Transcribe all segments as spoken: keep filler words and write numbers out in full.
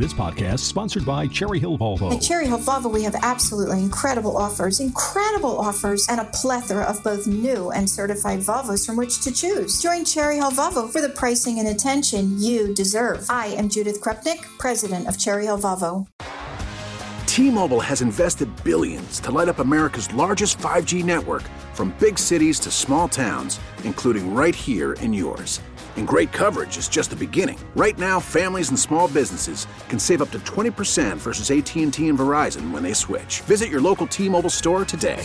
This podcast is sponsored by Cherry Hill Volvo. At Cherry Hill Volvo, we have absolutely incredible offers, incredible offers, and a plethora of both new and certified Volvos from which to choose. Join Cherry Hill Volvo for the pricing and attention you deserve. I am Judith Krupnik, president of Cherry Hill Volvo. T-Mobile has invested billions to light up America's largest five G network, from big cities to small towns, including right here in yours. And great coverage is just the beginning. Right now, families and small businesses can save up to twenty percent versus A T and T and Verizon when they switch. Visit your local T-Mobile store today.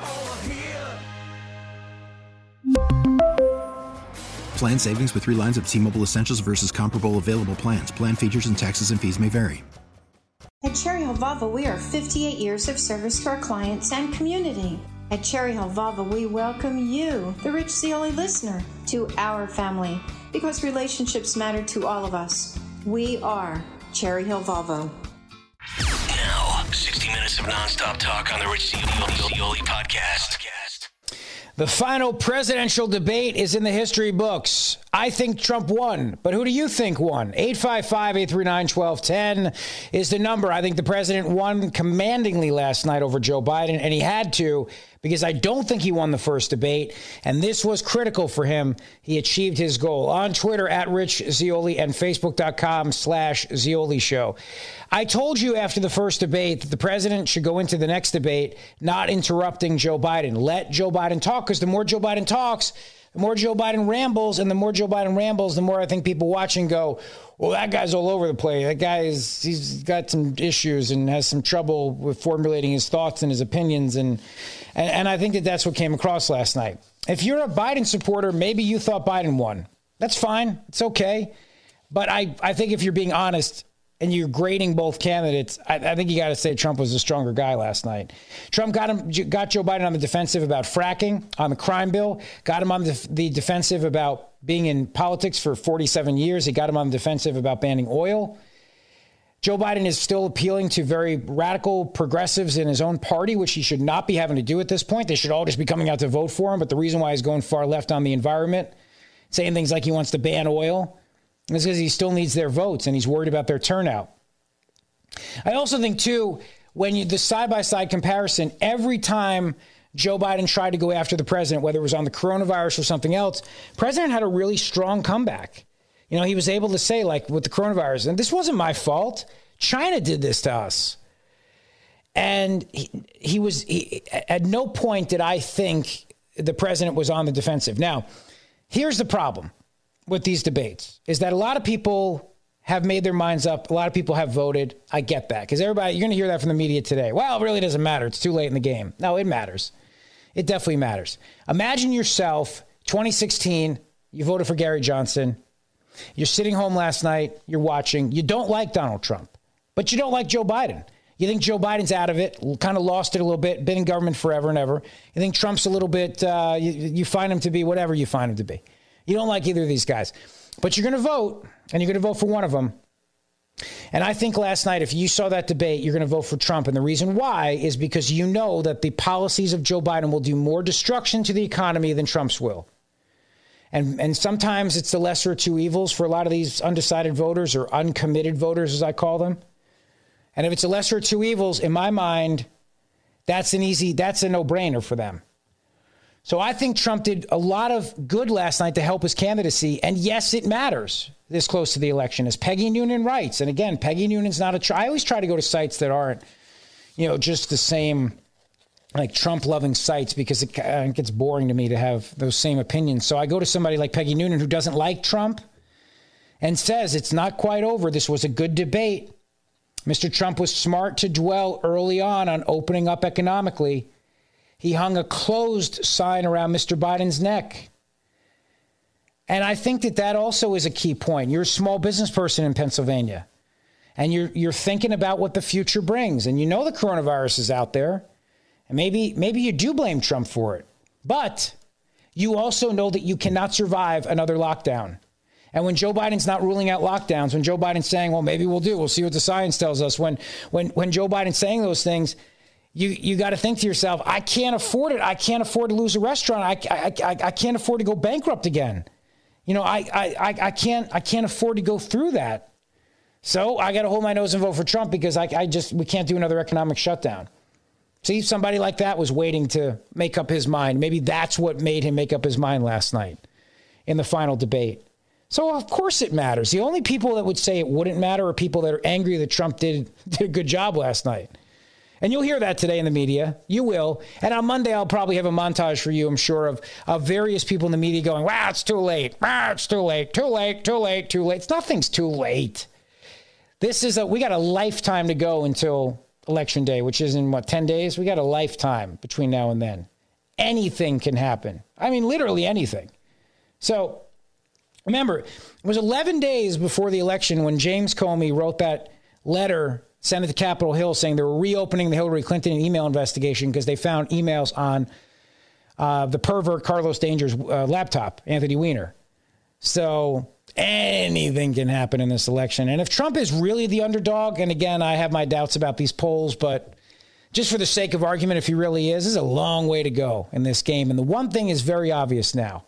Plan savings with three lines of T-Mobile Essentials versus comparable available plans. Plan features and taxes and fees may vary. At Cherry Hill Volvo, we are fifty-eight years of service to our clients and community. At Cherry Hill Volvo, we welcome you, the Rich Zeoli listener, to our family, because relationships matter to all of us. We are Cherry Hill Volvo. Now, sixty minutes of nonstop talk on the Rich Zeoli podcast. The final presidential debate is in the history books. I think Trump won, but who do you think won? eight five five, eight three nine, one two one zero is the number. I think the president won commandingly last night over Joe Biden, and he had to, because I don't think he won the first debate, and this was critical for him. He achieved his goal. On Twitter, at Rich Zeoli, and Facebook.com slash Zeoli Show. I told you after the first debate that the president should go into the next debate not interrupting Joe Biden. Let Joe Biden talk, because the more Joe Biden talks, the more Joe Biden rambles, and the more Joe Biden rambles, the more I think people watching go, well, that guy's all over the place. That guy is, he's got some issues and has some trouble with formulating his thoughts and his opinions. And, and, and I think that that's what came across last night. If you're a Biden supporter, maybe you thought Biden won. That's fine. It's okay. But I, I think if you're being honest and you're grading both candidates, I, I think you got to say Trump was the stronger guy last night. Trump got him, got Joe Biden on the defensive about fracking, on the crime bill, got him on the, the defensive about being in politics for forty-seven years. He got him on the defensive about banning oil. Joe Biden is still appealing to very radical progressives in his own party, which he should not be having to do at this point. They should all just be coming out to vote for him. But the reason why he's going far left on the environment, saying things like he wants to ban oil, is because he still needs their votes and he's worried about their turnout. I also think, too, when you the side-by-side comparison, every time Joe Biden tried to go after the president, whether it was on the coronavirus or something else, the president had a really strong comeback. You know, he was able to say, like, with the coronavirus, and this wasn't my fault. China did this to us. And he, he was, he, at no point did I think the president was on the defensive. Now, here's the problem with these debates, is that a lot of people have made their minds up. A lot of people have voted. I get that, because everybody, you're going to hear that from the media today. Well, it really doesn't matter. It's too late in the game. No, it matters. It definitely matters. Imagine yourself, twenty sixteen, you voted for Gary Johnson. You're sitting home last night. You're watching. You don't like Donald Trump, but you don't like Joe Biden. You think Joe Biden's out of it, kind of lost it a little bit, been in government forever and ever. You think Trump's a little bit, uh, you, you find him to be whatever you find him to be. You don't like either of these guys, but you're going to vote, and you're going to vote for one of them. And I think last night, if you saw that debate, you're going to vote for Trump. And the reason why is because you know that the policies of Joe Biden will do more destruction to the economy than Trump's will. And and sometimes it's the lesser of two evils for a lot of these undecided voters, or uncommitted voters, as I call them. And if it's a lesser of two evils, in my mind, that's an easy, that's a no-brainer for them. So I think Trump did a lot of good last night to help his candidacy. And yes, it matters this close to the election, as Peggy Noonan writes. And again, Peggy Noonan's not a, tr- I always try to go to sites that aren't, you know, just the same, like Trump-loving sites, because it, uh, it gets boring to me to have those same opinions. So I go to somebody like Peggy Noonan, who doesn't like Trump, and says it's not quite over. This was a good debate. Mister Trump was smart to dwell early on on opening up economically. He hung a closed sign around Mister Biden's neck. And I think that that also is a key point. You're a small business person in Pennsylvania, and you're you're thinking about what the future brings. And you know the coronavirus is out there, and maybe maybe you do blame Trump for it. But you also know that you cannot survive another lockdown. And when Joe Biden's not ruling out lockdowns, when Joe Biden's saying, well, maybe we'll do, we'll see what the science tells us. When when when Joe Biden's saying those things, You you got to think to yourself, I can't afford it. I can't afford to lose a restaurant. I, I, I, I can't afford to go bankrupt again. You know, I, I, I can't I can't afford to go through that. So I got to hold my nose and vote for Trump because I, I just we can't do another economic shutdown. See, somebody like that was waiting to make up his mind. Maybe that's what made him make up his mind last night in the final debate. So, of course it matters. The only people that would say it wouldn't matter are people that are angry that Trump did, did a good job last night. And you'll hear that today in the media. You will. And on Monday, I'll probably have a montage for you, I'm sure, of, of various people in the media going, wow, it's too late. Wow, it's too late, too late, too late, too late. Nothing's too late. This is a, we got a lifetime to go until Election Day, which is in, what, ten days? We got a lifetime between now and then. Anything can happen. I mean, literally anything. So remember, it was eleven days before the election when James Comey wrote that letter, sent it to Capitol Hill, saying they were reopening the Hillary Clinton email investigation because they found emails on uh, the pervert Carlos Danger's uh, laptop, Anthony Weiner. So anything can happen in this election. And if Trump is really the underdog, and again, I have my doubts about these polls, but just for the sake of argument, if he really is, this is a long way to go in this game. And the one thing is very obvious now.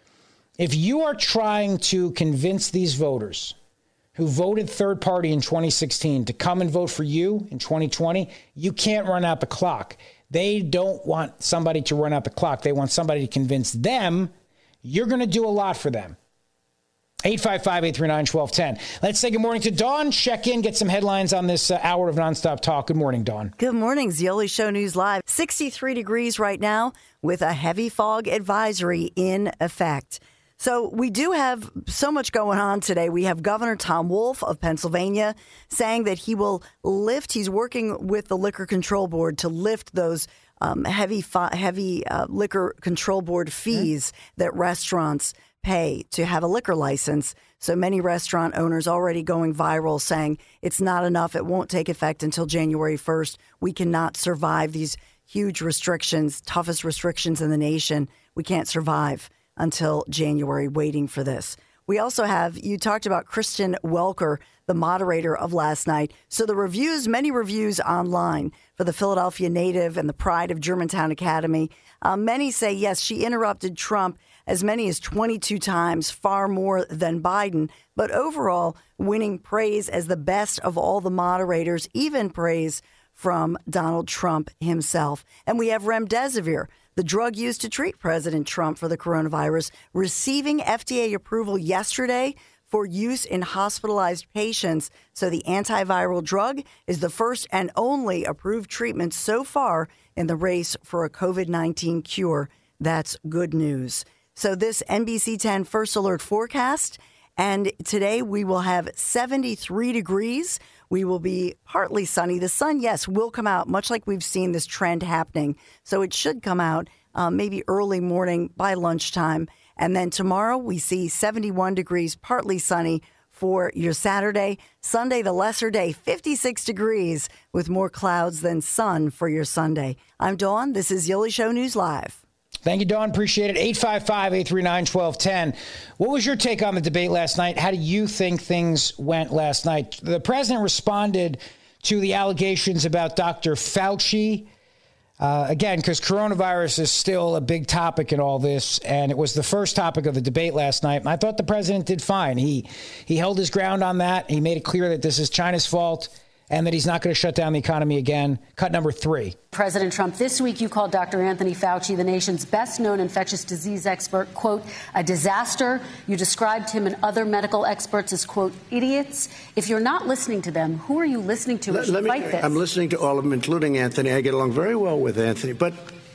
If you are trying to convince these voters who voted third party in twenty sixteen to come and vote for you in twenty twenty, you can't run out the clock. They don't want somebody to run out the clock. They want somebody to convince them you're going to do a lot for them. eight five five, eight three nine, one two one zero. Let's say good morning to Dawn. Check in, get some headlines on this uh, hour of nonstop talk. Good morning, Dawn. Good morning, Zeoli Show News Live. sixty-three degrees right now with a heavy fog advisory in effect. So we do have so much going on today. We have Governor Tom Wolf of Pennsylvania saying that he will lift, he's working with the Liquor Control Board to lift those um, heavy heavy uh, Liquor Control Board fees mm-hmm. that restaurants pay to have a liquor license. So many restaurant owners already going viral saying it's not enough. It won't take effect until January first. We cannot survive these huge restrictions, toughest restrictions in the nation. We can't survive until January waiting for this. We also have, you talked about Kristen Welker, the moderator of last night. So the reviews, many reviews online for the Philadelphia native and the pride of Germantown Academy. Uh, many say, yes, she interrupted Trump as many as twenty-two times, far more than Biden. But overall, winning praise as the best of all the moderators, even praise from Donald Trump himself. And we have remdesivir, the drug used to treat President Trump for the coronavirus, receiving F D A approval yesterday for use in hospitalized patients. So the antiviral drug is the first and only approved treatment so far in the race for a COVID nineteen cure. That's good news. So this N B C ten First Alert forecast, and today we will have seventy-three degrees. We will be partly sunny. The sun, yes, will come out, much like we've seen this trend happening. So it should come out um, maybe early morning by lunchtime. And then tomorrow we see seventy-one degrees, partly sunny for your Saturday. Sunday, the lesser day, fifty-six degrees with more clouds than sun for your Sunday. I'm Dawn. This is Zeoli Show News Live. Thank you, Dawn. Appreciate it. eight five five, eight three nine, one two one zero. What was your take on the debate last night? How do you think things went last night? The president responded to the allegations about Doctor Fauci. Uh, again, because coronavirus is still a big topic in all this, and it was the first topic of the debate last night. And I thought the president did fine. He he held his ground on that. He made it clear that this is China's fault and that he's not going to shut down the economy again. Cut number three. President Trump, this week you called Doctor Anthony Fauci, the nation's best-known infectious disease expert, quote, a disaster. You described him and other medical experts as, quote, idiots. If you're not listening to them, who are you listening to let, as you let me, fight this? I'm listening to all of them, including Anthony. I get along very well with Anthony. But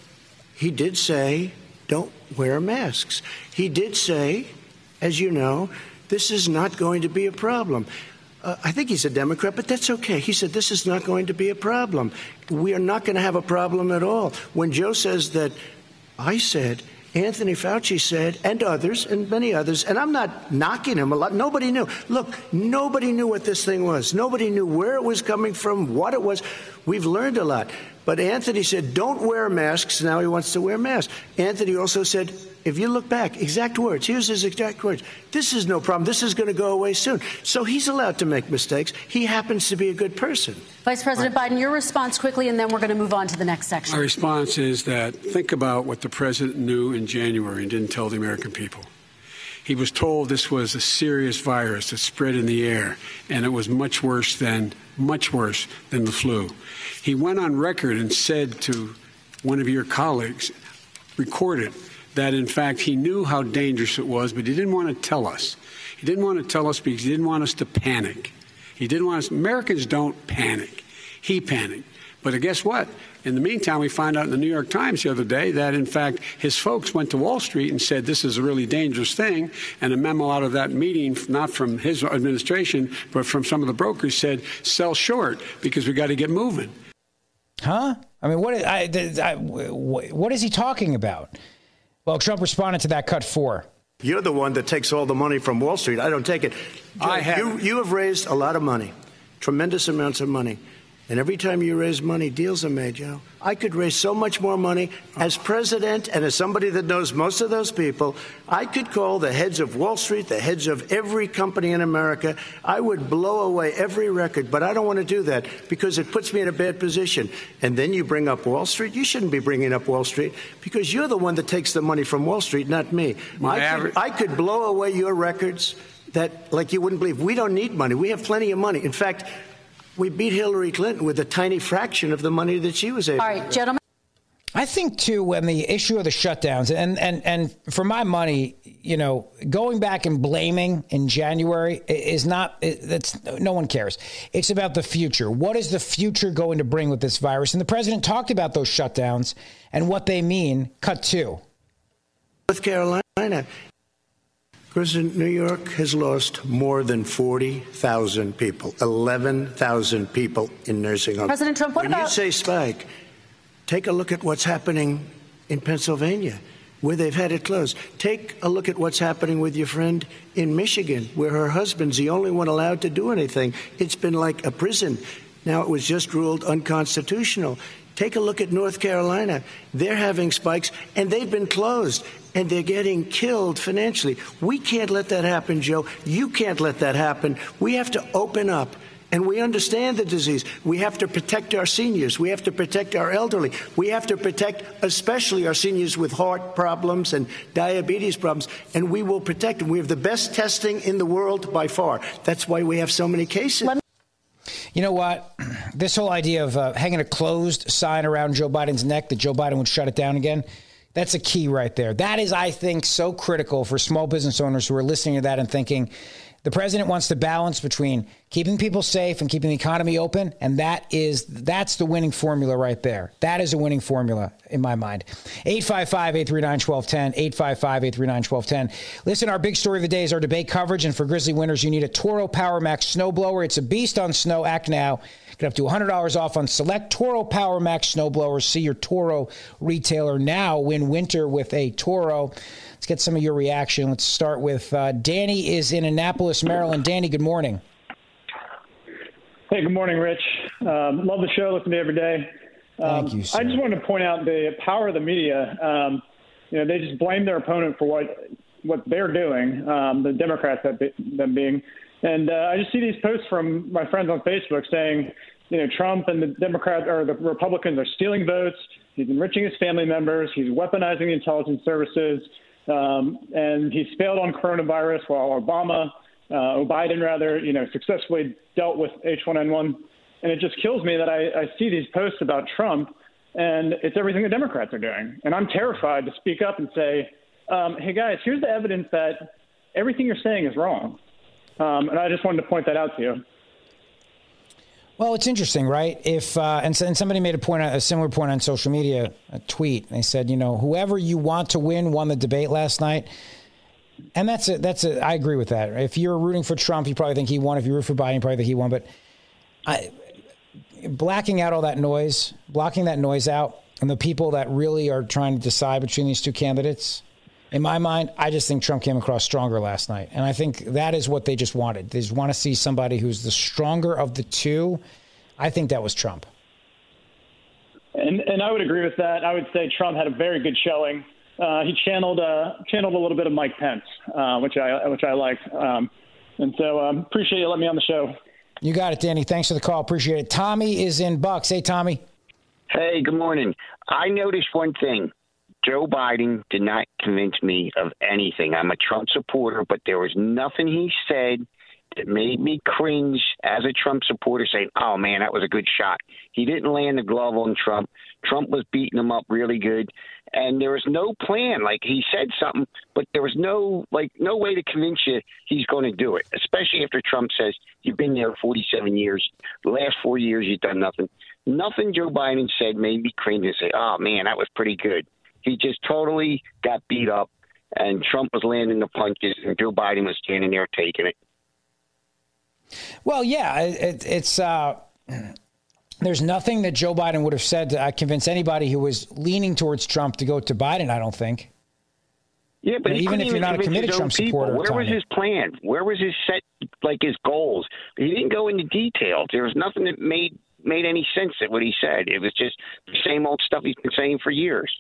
he did say, don't wear masks. He did say, as you know, this is not going to be a problem. Uh, I think he's a Democrat, but that's okay. He said this is not going to be a problem. We are not going to have a problem at all. When Joe says that, I said, Anthony Fauci said, and others, and many others, and I'm not knocking him a lot. Nobody knew. Look, nobody knew what this thing was. Nobody knew where it was coming from, what it was. We've learned a lot. But Anthony said, don't wear masks. Now he wants to wear masks. Anthony also said, if you look back, exact words, here's his exact words. This is no problem. This is going to go away soon. So he's allowed to make mistakes. He happens to be a good person. Vice President Biden, your response quickly, and then we're going to move on to the next section. My response is that think about what the president knew in January and didn't tell the American people. He was told this was a serious virus that spread in the air, and it was much worse than, much worse than the flu. He went on record and said to one of your colleagues, recorded, that in fact he knew how dangerous it was, but he didn't want to tell us. He didn't want to tell us because he didn't want us to panic. He didn't want us, Americans don't panic. He panicked. But guess what? In the meantime, we find out in the New York Times the other day that, in fact, his folks went to Wall Street and said this is a really dangerous thing. And a memo out of that meeting, not from his administration, but from some of the brokers, said sell short because we got to get moving. Huh? I mean, what, I, I, what is he talking about? Well, Trump responded to that cut four. You're the one that takes all the money from Wall Street. I don't take it. I have. You, you have raised a lot of money, tremendous amounts of money. And every time you raise money, deals are made, Joe. I could raise so much more money as president and as somebody that knows most of those people. I could call the heads of Wall Street, the heads of every company in America. I would blow away every record, but I don't want to do that because it puts me in a bad position. And then you bring up Wall Street. You shouldn't be bringing up Wall Street because you're the one that takes the money from Wall Street, not me. I could, I could blow away your records that, like you wouldn't believe. We don't need money. We have plenty of money. In fact, we beat Hillary Clinton with a tiny fraction of the money that she was able to. All right, gentlemen. I think, too, when the issue of the shutdowns, and, and, and for my money, you know, going back and blaming in January is not, that's, no one cares. It's about the future. What is the future going to bring with this virus? And the president talked about those shutdowns and what they mean. Cut two. North Carolina. President, New York has lost more than forty thousand people, eleven thousand people in nursing homes. President Trump, what when about... you say spike, take a look at what's happening in Pennsylvania, where they've had it closed. Take a look at what's happening with your friend in Michigan, where her husband's the only one allowed to do anything. It's been like a prison. Now it was just ruled unconstitutional. Take a look at North Carolina. They're having spikes, and they've been closed, and they're getting killed financially. We can't let that happen, Joe. You can't let that happen. We have to open up, and we understand the disease. We have to protect our seniors. We have to protect our elderly. We have to protect especially our seniors with heart problems and diabetes problems, and we will protect them. We have the best testing in the world by far. That's why we have so many cases. You know what? This whole idea of uh, hanging a closed sign around Joe Biden's neck that Joe Biden would shut it down again, that's a key right there. That is, I think, so critical for small business owners who are listening to that and thinking the president wants to balance between keeping people safe and keeping the economy open. And that is that's the winning formula right there. That is a winning formula in my mind. eight five five, eight three nine, one two one zero, eight five five, eight three nine, one two one zero. Listen, our big story of the day is our debate coverage. And for Grizzly winners, you need a Toro Power Max snowblower. It's a beast on snow. Act now. Get up to one hundred dollars off on select Toro Power Max snowblowers. See your Toro retailer now. Win winter with a Toro. Let's get some of your reaction. Let's start with uh, Danny is in Annapolis, Maryland. Danny, good morning. Hey, good morning, Rich. Um, love the show. Listen to you every day. Um, Thank you, sir. I just wanted to point out the power of the media. Um, you know, they just blame their opponent for what what they're doing, um, the Democrats, that be, them being. And uh, I just see these posts from my friends on Facebook saying, you know, Trump and the Democrats or the Republicans are stealing votes. He's enriching his family members. He's weaponizing the intelligence services. Um, and he's failed on coronavirus while Obama, uh, Biden rather, you know, successfully dealt with H one N one. And it just kills me that I, I see these posts about Trump and it's everything the Democrats are doing. And I'm terrified to speak up and say, um, hey, guys, here's the evidence that everything you're saying is wrong. Um, and I just wanted to point that out to you. Well, it's interesting, right? If uh, and, and somebody made a point, a similar point on social media, a tweet. They said, you know, whoever you want to win won the debate last night, and that's a, that's a, I agree with that. If you're rooting for Trump, you probably think he won. If you root for Biden, you probably think he won. But I, blacking out all that noise, blocking that noise out, and the people that really are trying to decide between these two candidates. In my mind, I just think Trump came across stronger last night. And I think that is what they just wanted. They just want to see somebody who's the stronger of the two. I think that was Trump. And and I would agree with that. I would say Trump had a very good showing. Uh, he channeled uh, channeled a little bit of Mike Pence, uh, which I which I liked. Um, and so um, appreciate you letting me on the show. You got it, Danny. Thanks for the call. Appreciate it. Tommy is in Bucks. Hey, Tommy. Hey, good morning. I noticed one thing. Joe Biden did not convince me of anything. I'm a Trump supporter, but there was nothing he said that made me cringe as a Trump supporter saying, oh, man, that was a good shot. He didn't land the glove on Trump. Trump was beating him up really good. And there was no plan. Like, he said something, but there was no, like, no way to convince you he's going to do it, especially after Trump says you've been there forty-seven years. The last four years, you've done nothing. Nothing Joe Biden said made me cringe and say, oh, man, that was pretty good. He just totally got beat up, and Trump was landing the punches, and Joe Biden was standing there taking it. Well, yeah, it, it's uh, there's nothing that Joe Biden would have said to uh, convince anybody who was leaning towards Trump to go to Biden, I don't think. Yeah, but even if you're not a committed Trump supporter. Where was his plan? Where was his set, like his goals? He didn't go into details. There was nothing that made made any sense at what he said. It was just the same old stuff he's been saying for years.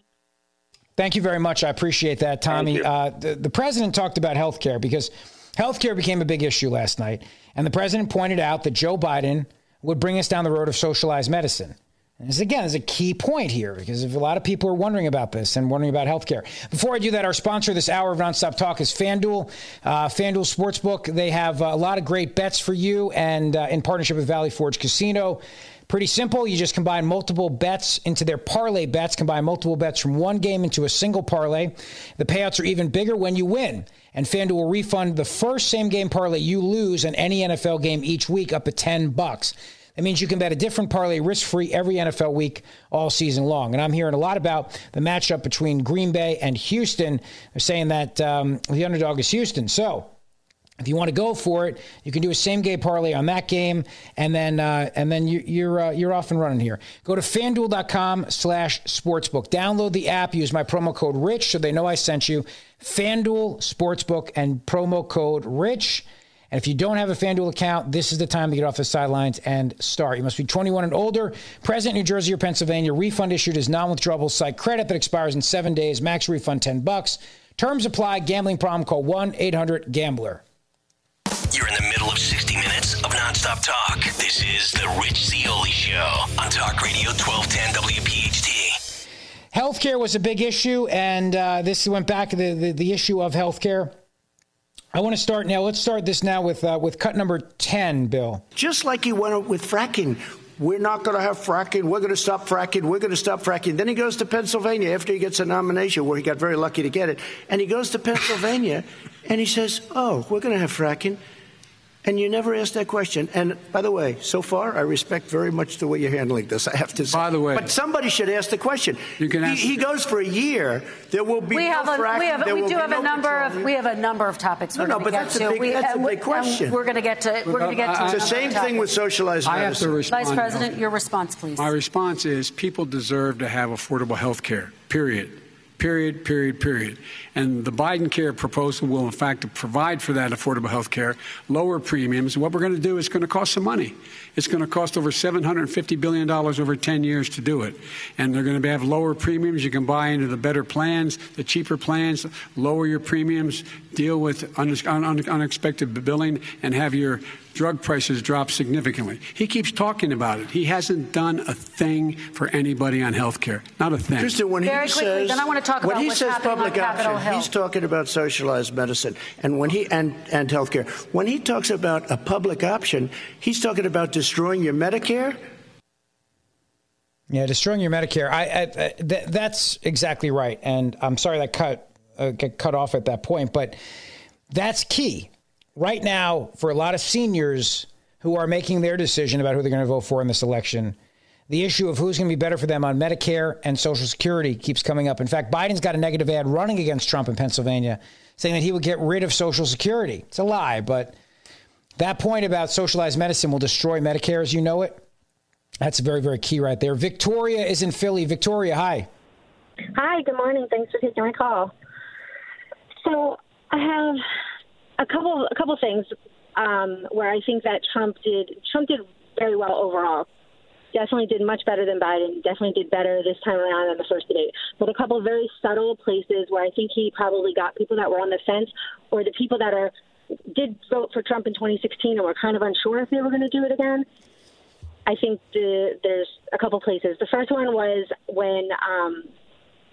Thank you very much. I appreciate that, Tommy. Uh, the, the president talked about health care because health care became a big issue last night. And the president pointed out that Joe Biden would bring us down the road of socialized medicine. And this, again, is a key point here because if a lot of people are wondering about this and wondering about health care. Before I do that, our sponsor this hour of Nonstop Talk is FanDuel. Uh, FanDuel Sportsbook. They have a lot of great bets for you and uh, in partnership with Valley Forge Casino. Pretty simple. You just combine multiple bets into their parlay bets, combine multiple bets from one game into a single parlay. The payouts are even bigger when you win. And FanDuel will refund the first same-game parlay you lose in any N F L game each week up to ten bucks. That means you can bet a different parlay risk-free every N F L week all season long. And I'm hearing a lot about the matchup between Green Bay and Houston. They're saying that um, the underdog is Houston. So if you want to go for it, you can do a same-game parlay on that game, and then uh, and then you, you're uh, you're off and running here. Go to FanDuel.com slash sportsbook. Download the app. Use my promo code RICH so they know I sent you. FanDuel Sportsbook and promo code RICH. And if you don't have a FanDuel account, this is the time to get off the sidelines and start. You must be twenty-one and older, present in New Jersey or Pennsylvania. Refund issued as non-withdrawable site credit that expires in seven days. Max refund ten bucks. Terms apply. Gambling problem? Call one eight hundred gambler. You're in the middle of sixty minutes of nonstop talk. This is the Rich Zeoli Show on Talk Radio twelve ten W P H T. Healthcare was a big issue, and uh, this went back to the, the, the issue of healthcare. I want to start now. Let's start this now with uh, with cut number ten, Bill. Just like he went with fracking. We're not going to have fracking. We're going to stop fracking. We're going to stop fracking. Then he goes to Pennsylvania after he gets a nomination where he got very lucky to get it. And he goes to Pennsylvania and he says, oh, we're going to have fracking. And you never asked that question. And by the way, so far, I respect very much the way you're handling this, I have to say. By the way. But somebody should ask the question. You can ask he, he goes for a year. There will be we no have a, fracking. We, have, there we will do be have no a number petroleum. of we have a number of topics we're no, going no, to get that's to. A big, we, that's and, a big question. We're going to get to we're going to get to it's the same topic. thing with socialized I medicine. Have to respond. Vice President, your response, please. My response is people deserve to have affordable health care, period. Period, period, period. And the Biden care proposal will, in fact, provide for that affordable health care, lower premiums. What we're going to do is going to cost some money. It's going to cost over seven hundred fifty billion dollars over ten years to do it. And they're going to have lower premiums. You can buy into the better plans, the cheaper plans, lower your premiums, deal with un- un- unexpected billing, and have your drug prices drop significantly. He keeps talking about it. He hasn't done a thing for anybody on health care. Not a thing. Kristen, when Very he quickly, says, then I want to talk when about he what's says happening public on Capitol option, Hill. he's talking about socialized medicine and when he and, and health care. When he talks about a public option, he's talking about destroying your Medicare. Yeah, destroying your Medicare. I, I, I th- that's exactly right. And I'm sorry that cut uh, get cut off at that point, but that's key right now for a lot of seniors who are making their decision about who they're going to vote for in this election. The issue of who's going to be better for them on Medicare and Social Security keeps coming up. In fact, Biden's got a negative ad running against Trump in Pennsylvania, saying that he would get rid of Social Security. It's a lie, but that point about socialized medicine will destroy Medicare as you know it. That's very, very key right there. Victoria is in Philly. Victoria, hi. Hi, good morning. Thanks for taking my call. So I have a couple, a couple things um, where I think that Trump did. Trump did very well overall. Definitely did much better than Biden. Definitely did better this time around than the first debate. But a couple of very subtle places where I think he probably got people that were on the fence, or the people that are did vote for Trump in twenty sixteen and were kind of unsure if they were going to do it again. I think the, there's a couple places. The first one was when um,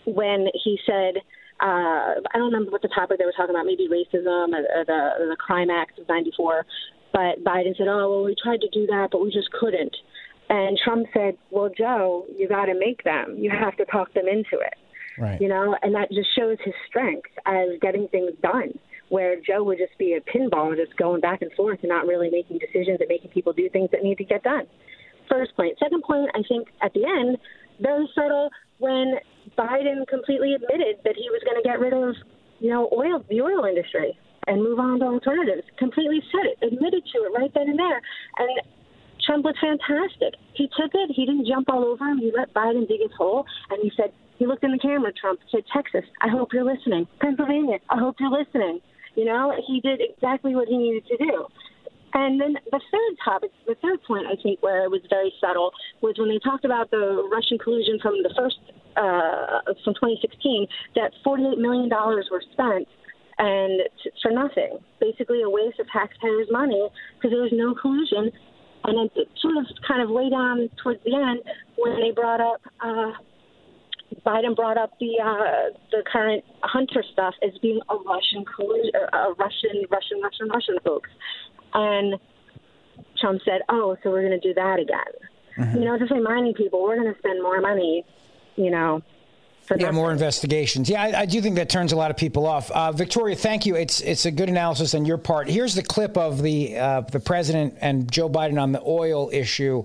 when he said, uh, I don't remember what the topic they were talking about, maybe racism or, or the, or the Crime Act of ninety-four. But Biden said, oh, well, we tried to do that, but we just couldn't. And Trump said, well, Joe, you got to make them. You have to talk them into it. Right. You know, and that just shows his strength as getting things done, where Joe would just be a pinball, just going back and forth and not really making decisions and making people do things that need to get done. First point. Second point, I think at the end, very subtle, when Biden completely admitted that he was going to get rid of, you know, oil, the oil industry and move on to alternatives. Completely said it, admitted to it right then and there. And Trump was fantastic. He took it. He didn't jump all over him. He let Biden dig his hole, and he said, he looked in the camera, Trump, said, Texas, I hope you're listening. Pennsylvania, I hope you're listening. You know, he did exactly what he needed to do. And then the third topic, the third point, I think, where it was very subtle, was when they talked about the Russian collusion from the first, uh, from twenty sixteen, that forty-eight million dollars were spent and t- for nothing, basically a waste of taxpayers' money because there was no collusion. And then it sort of kind of way down towards the end when they brought up, uh, Biden brought up the uh, the current Hunter stuff as being a Russian collusion, a Russian, Russian, Russian, Russian folks. And Trump said, oh, so we're going to do that again. Mm-hmm. You know, just reminding people we're going to spend more money, you know. For yeah, more investigations. Yeah, I, I do think that turns a lot of people off. Uh, Victoria, thank you. It's it's a good analysis on your part. Here's the clip of the uh, the president and Joe Biden on the oil issue.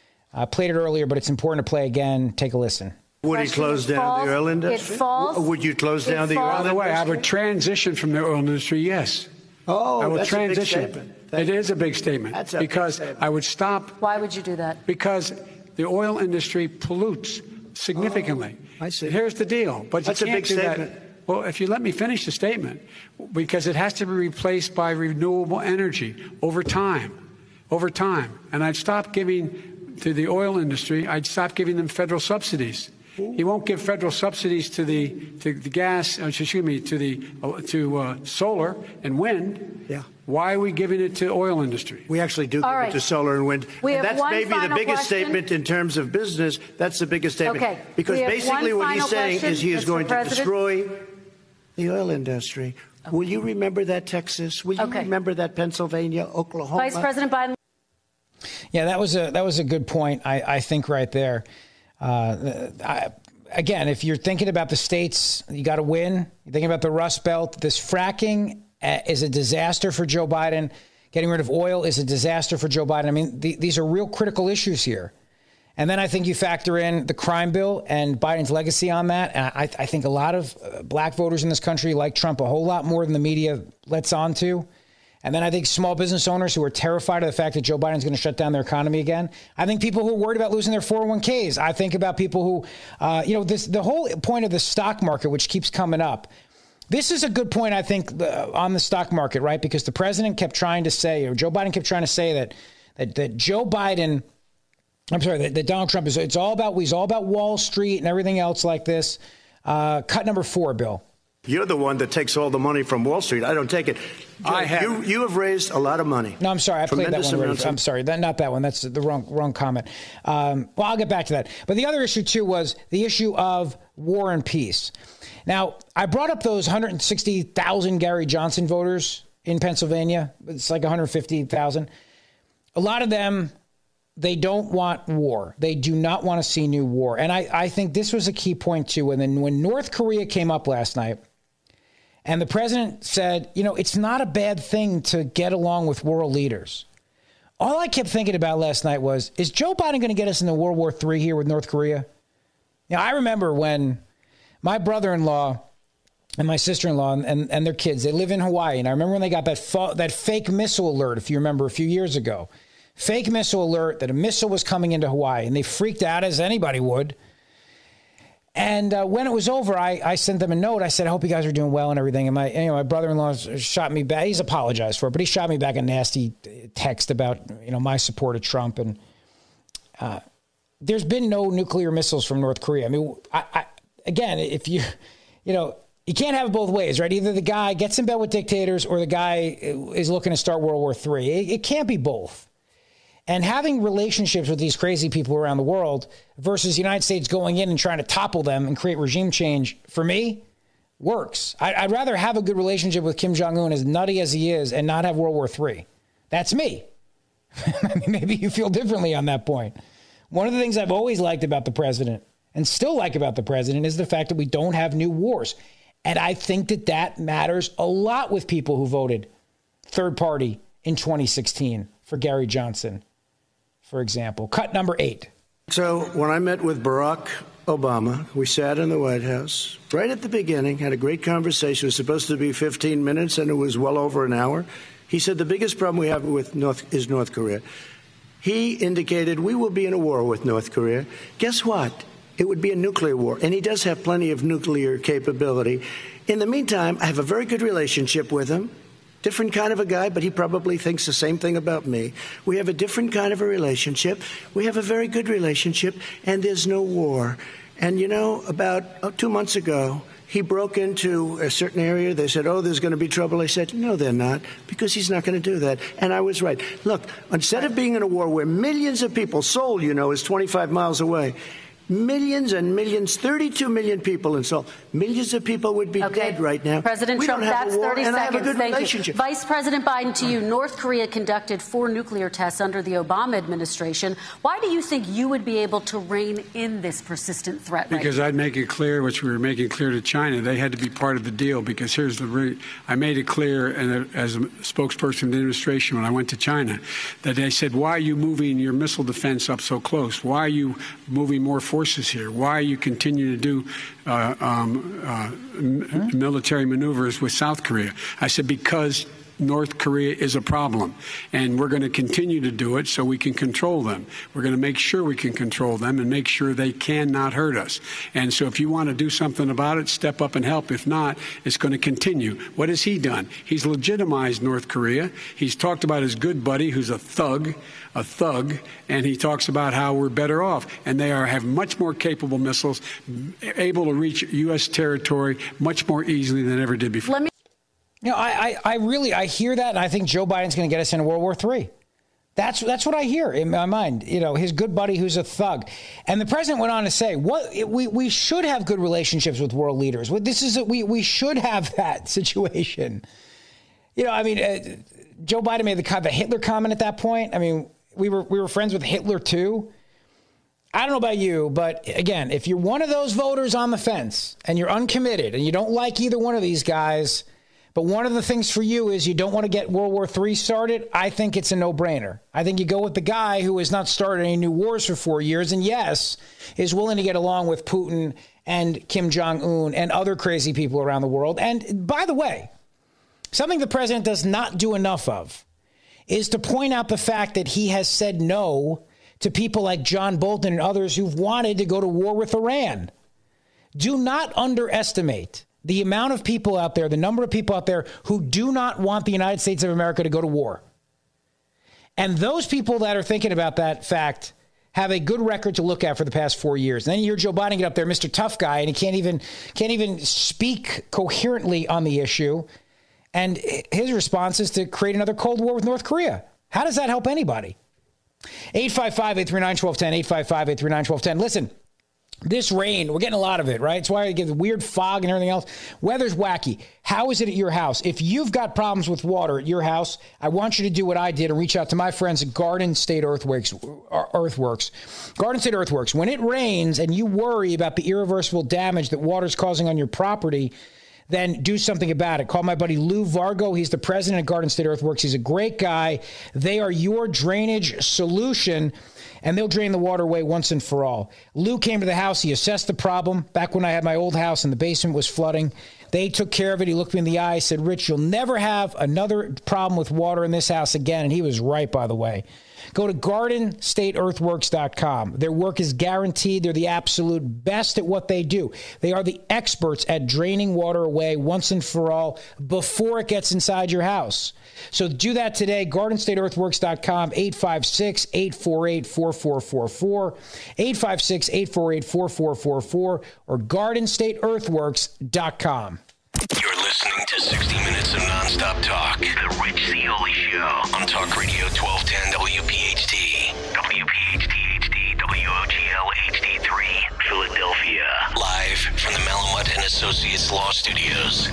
I played it earlier, but it's important to play again. Take a listen. Would he close down falls, the oil industry? It falls. Would you close down the oil By industry? the way, I would transition from the oil industry, yes. Oh, I will that's transition. a big statement. It is a big statement. That's a because big statement. I would stop. Why would you do that? Because the oil industry pollutes significantly. Oh, I see. Here's the deal. But That's you a can't big do statement. that. Well, if you let me finish the statement, because it has to be replaced by renewable energy over time, over time. And I'd stop giving to the oil industry, I'd stop giving them federal subsidies. He won't give federal subsidies to the to the gas, excuse me, to the uh, to uh, solar and wind. Yeah. Why are we giving it to oil industry? We actually do give All right. it to solar and wind. We and have that's one maybe the final biggest question. statement in terms of business. That's the biggest statement. Okay. Because We have basically one what he's final saying question, is he is Mister going President. to destroy the oil industry. Okay. Will you remember that, Texas? Will you Okay. remember that, Pennsylvania, Oklahoma? Vice President Biden. Yeah, that was a that was a good point. I, I think right there. Uh, I, again, if you're thinking about the states, you got to win. You're thinking about the Rust Belt. This fracking uh, is a disaster for Joe Biden. Getting rid of oil is a disaster for Joe Biden. I mean, the, these are real critical issues here. And then I think you factor in the crime bill and Biden's legacy on that. And I, I think a lot of uh, black voters in this country like Trump a whole lot more than the media lets on to. And then I think small business owners who are terrified of the fact that Joe Biden's going to shut down their economy again. I think people who are worried about losing their four oh one k's. I think about people who, uh, you know, this the whole point of the stock market, which keeps coming up. This is a good point, I think, uh, on the stock market, right? Because the president kept trying to say, or Joe Biden kept trying to say that that, that Joe Biden, I'm sorry, that, that Donald Trump is, it's all about, he's all about Wall Street and everything else like this. Uh, cut number four, Bill. You're the one that takes all the money from Wall Street. I don't take it. I have. You, you have raised a lot of money. No, I'm sorry. I played that Tremendous one already. amounts of- I'm sorry. That, not that one. That's the wrong wrong comment. Um, well, I'll get back to that. But the other issue, too, was the issue of war and peace. Now, I brought up those one hundred sixty thousand Gary Johnson voters in Pennsylvania. It's like one hundred fifty thousand. A lot of them, they don't want war. They do not want to see new war. And I, I think this was a key point, too. And then when North Korea came up last night, and the president said, you know, it's not a bad thing to get along with world leaders. All I kept thinking about last night was, is Joe Biden going to get us into World War Three here with North Korea? Now, I remember when my brother-in-law and my sister-in-law and, and their kids, they live in Hawaii. And I remember when they got that fa- that fake missile alert, if you remember, a few years ago. Fake missile alert that a missile was coming into Hawaii. And they freaked out, as anybody would. And uh, when it was over, I, I sent them a note. I said, I hope you guys are doing well and everything. And my, you know, my brother-in-law shot me back. He's apologized for it, but he shot me back a nasty text about, you know, my support of Trump. And uh, there's been no nuclear missiles from North Korea. I mean, I, I, again, if you, you know, you can't have it both ways, right? Either the guy gets in bed with dictators or the guy is looking to start World War Three. It, it can't be both. And having relationships with these crazy people around the world versus the United States going in and trying to topple them and create regime change, for me, works. I, I'd rather have a good relationship with Kim Jong-un, as nutty as he is, and not have World War Three. That's me. I mean, maybe you feel differently on that point. One of the things I've always liked about the president, and still like about the president, is the fact that we don't have new wars. And I think that that matters a lot with people who voted third party in twenty sixteen for Gary Johnson, for example. Cut number eight. So when I met with Barack Obama, we sat in the White House right at the beginning, had a great conversation. It was supposed to be fifteen minutes, and it was well over an hour. He said the biggest problem we have with North is North Korea. He indicated we will be in a war with North Korea. Guess what? It would be a nuclear war, and he does have plenty of nuclear capability. In the meantime, I have a very good relationship with him. Different kind of a guy, but he probably thinks the same thing about me. We have a different kind of a relationship. We have a very good relationship, and there's no war. And, you know, about oh, two months ago, he broke into a certain area. They said, oh, there's going to be trouble. I said, no, they're not, because he's not going to do that. And I was right. Look, instead of being in a war where millions of people, Seoul, you know, is twenty-five miles away, millions and millions, thirty-two million people in Seoul. Millions of people would be okay. dead right now. President we Trump, don't have that's a war, thirty and seconds. I have a good Thank relationship. You. Vice President Biden, to you, North Korea conducted four nuclear tests under the Obama administration. Why do you think you would be able to rein in this persistent threat? Because right I'd make it clear, which we were making clear to China, they had to be part of the deal. Because here's the re- I made it clear, and as a spokesperson of the administration when I went to China, that they said, why are you moving your missile defense up so close? Why are you moving more forces here? Why are you continuing to do uh, um, uh, m- military maneuvers with South Korea? I said, because North Korea is a problem, and we're going to continue to do it so we can control them. We're going to make sure we can control them and make sure they cannot hurt us. And so if you want to do something about it, step up and help. If not, it's going to continue. What has he done? He's legitimized North Korea. He's talked about his good buddy, who's a thug, a thug, and he talks about how we're better off. And they are have much more capable missiles, able to reach U S territory much more easily than ever did before. Let me- You know, I, I, I really, I hear that, and I think Joe Biden's going to get us into World War Three. That's that's what I hear in my mind. You know, his good buddy who's a thug. And the president went on to say, "What we we should have good relationships with world leaders. This is a, we we should have that situation." You know, I mean, uh, Joe Biden made the the Hitler comment at that point. I mean, we were we were friends with Hitler too. I don't know about you, but again, if you're one of those voters on the fence and you're uncommitted and you don't like either one of these guys, but one of the things for you is you don't want to get World War Three started, I think it's a no-brainer. I think you go with the guy who has not started any new wars for four years and, yes, is willing to get along with Putin and Kim Jong-un and other crazy people around the world. And by the way, something the president does not do enough of is to point out the fact that he has said no to people like John Bolton and others who've wanted to go to war with Iran. Do not underestimate the amount of people out there, the number of people out there who do not want the United States of America to go to war. And those people that are thinking about that fact have a good record to look at for the past four years. And then you hear Joe Biden get up there, Mister Tough Guy, and he can't even can't even speak coherently on the issue. And his response is to create another Cold War with North Korea. How does that help anybody? eight five five, eight three nine, one two one zero, eight five five, eight three nine, one two one zero. Listen, this rain, we're getting a lot of it, right? It's why you get the weird fog and everything else. Weather's wacky. How is it at your house? If you've got problems with water at your house, I want you to do what I did and reach out to my friends at Garden State Earthworks. Earthworks. Garden State Earthworks. When it rains and you worry about the irreversible damage that water's causing on your property, then do something about it. Call my buddy Lou Vargo. He's the president of Garden State Earthworks. He's a great guy. They are your drainage solution, and they'll drain the water away once and for all. Lou came to the house. He assessed the problem. Back when I had my old house and the basement was flooding, they took care of it. He looked me in the eye, said, Rich, you'll never have another problem with water in this house again. And he was right, by the way. Go to garden state earthworks dot com. Their work is guaranteed. They're the absolute best at what they do. They are the experts at draining water away once and for all before it gets inside your house. So do that today. garden state earthworks dot com, eight five six, eight four eight, four four four four, eight five six, eight four eight, four four four four, or garden state earthworks dot com. You're listening to sixty minutes of nonstop talk. The Rich Zeoli Show on Talk Radio twelve ten W P H T. Law Studios.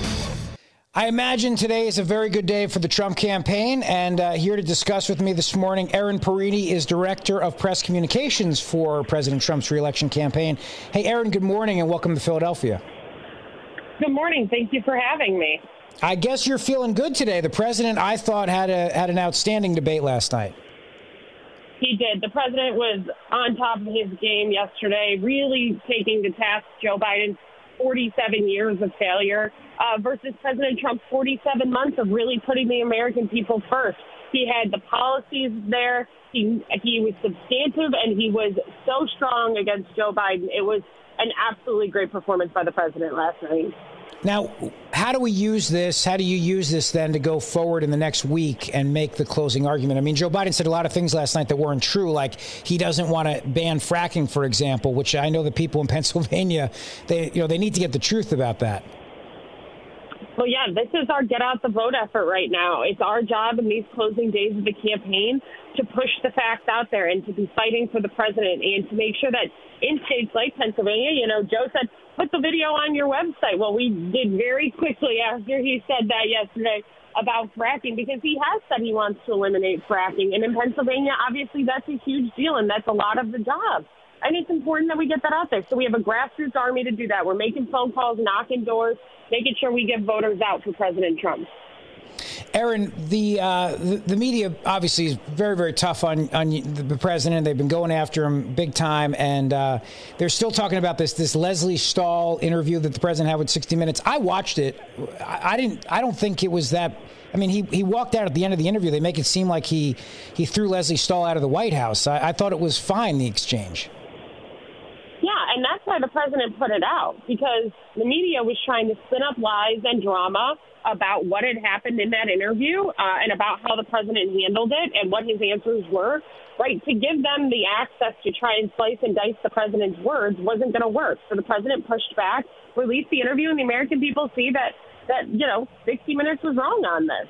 I imagine today is a very good day for the Trump campaign, and uh, here to discuss with me this morning, Erin Perini is Director of Press Communications for President Trump's reelection campaign. Hey, Erin, good morning and welcome to Philadelphia. Good morning. Thank you for having me. I guess you're feeling good today. The president, I thought, had a had an outstanding debate last night. He did. The president was on top of his game yesterday, really taking to task Joe Biden's forty-seven years of failure uh, versus President Trump's forty-seven months of really putting the American people first. He had the policies there. He, he was substantive, and he was so strong against Joe Biden. It was an absolutely great performance by the president last night. Now, how do we use this? How do you use this then to go forward in the next week and make the closing argument? I mean, Joe Biden said a lot of things last night that weren't true, like he doesn't want to ban fracking, for example, which I know the people in Pennsylvania, they, you know, they need to get the truth about that. Well, yeah, this is our get out the vote effort right now. It's our job in these closing days of the campaign to push the facts out there and to be fighting for the president and to make sure that in states like Pennsylvania, you know, Joe said, put the video on your website. Well, we did very quickly after he said that yesterday about fracking, because he has said he wants to eliminate fracking. And in Pennsylvania, obviously, that's a huge deal, and that's a lot of the job. And it's important that we get that out there. So we have a grassroots army to do that. We're making phone calls, knocking doors, making sure we get voters out for President Trump. Erin, the, uh, the the media obviously is very, very tough on, on the president. They've been going after him big time, and uh, they're still talking about this this Leslie Stahl interview that the president had with sixty minutes. I watched it. I, I didn't. I don't think it was that. I mean, he, he walked out at the end of the interview. They make it seem like he he threw Leslie Stahl out of the White House. I, I thought it was fine, the exchange. Yeah, and that's why the president put it out, because the media was trying to spin up lies and drama about what had happened in that interview uh, and about how the president handled it and what his answers were, right? To give them the access to try and slice and dice the president's words wasn't going to work. So the president pushed back, released the interview, and the American people see that, that you know, sixty minutes was wrong on this.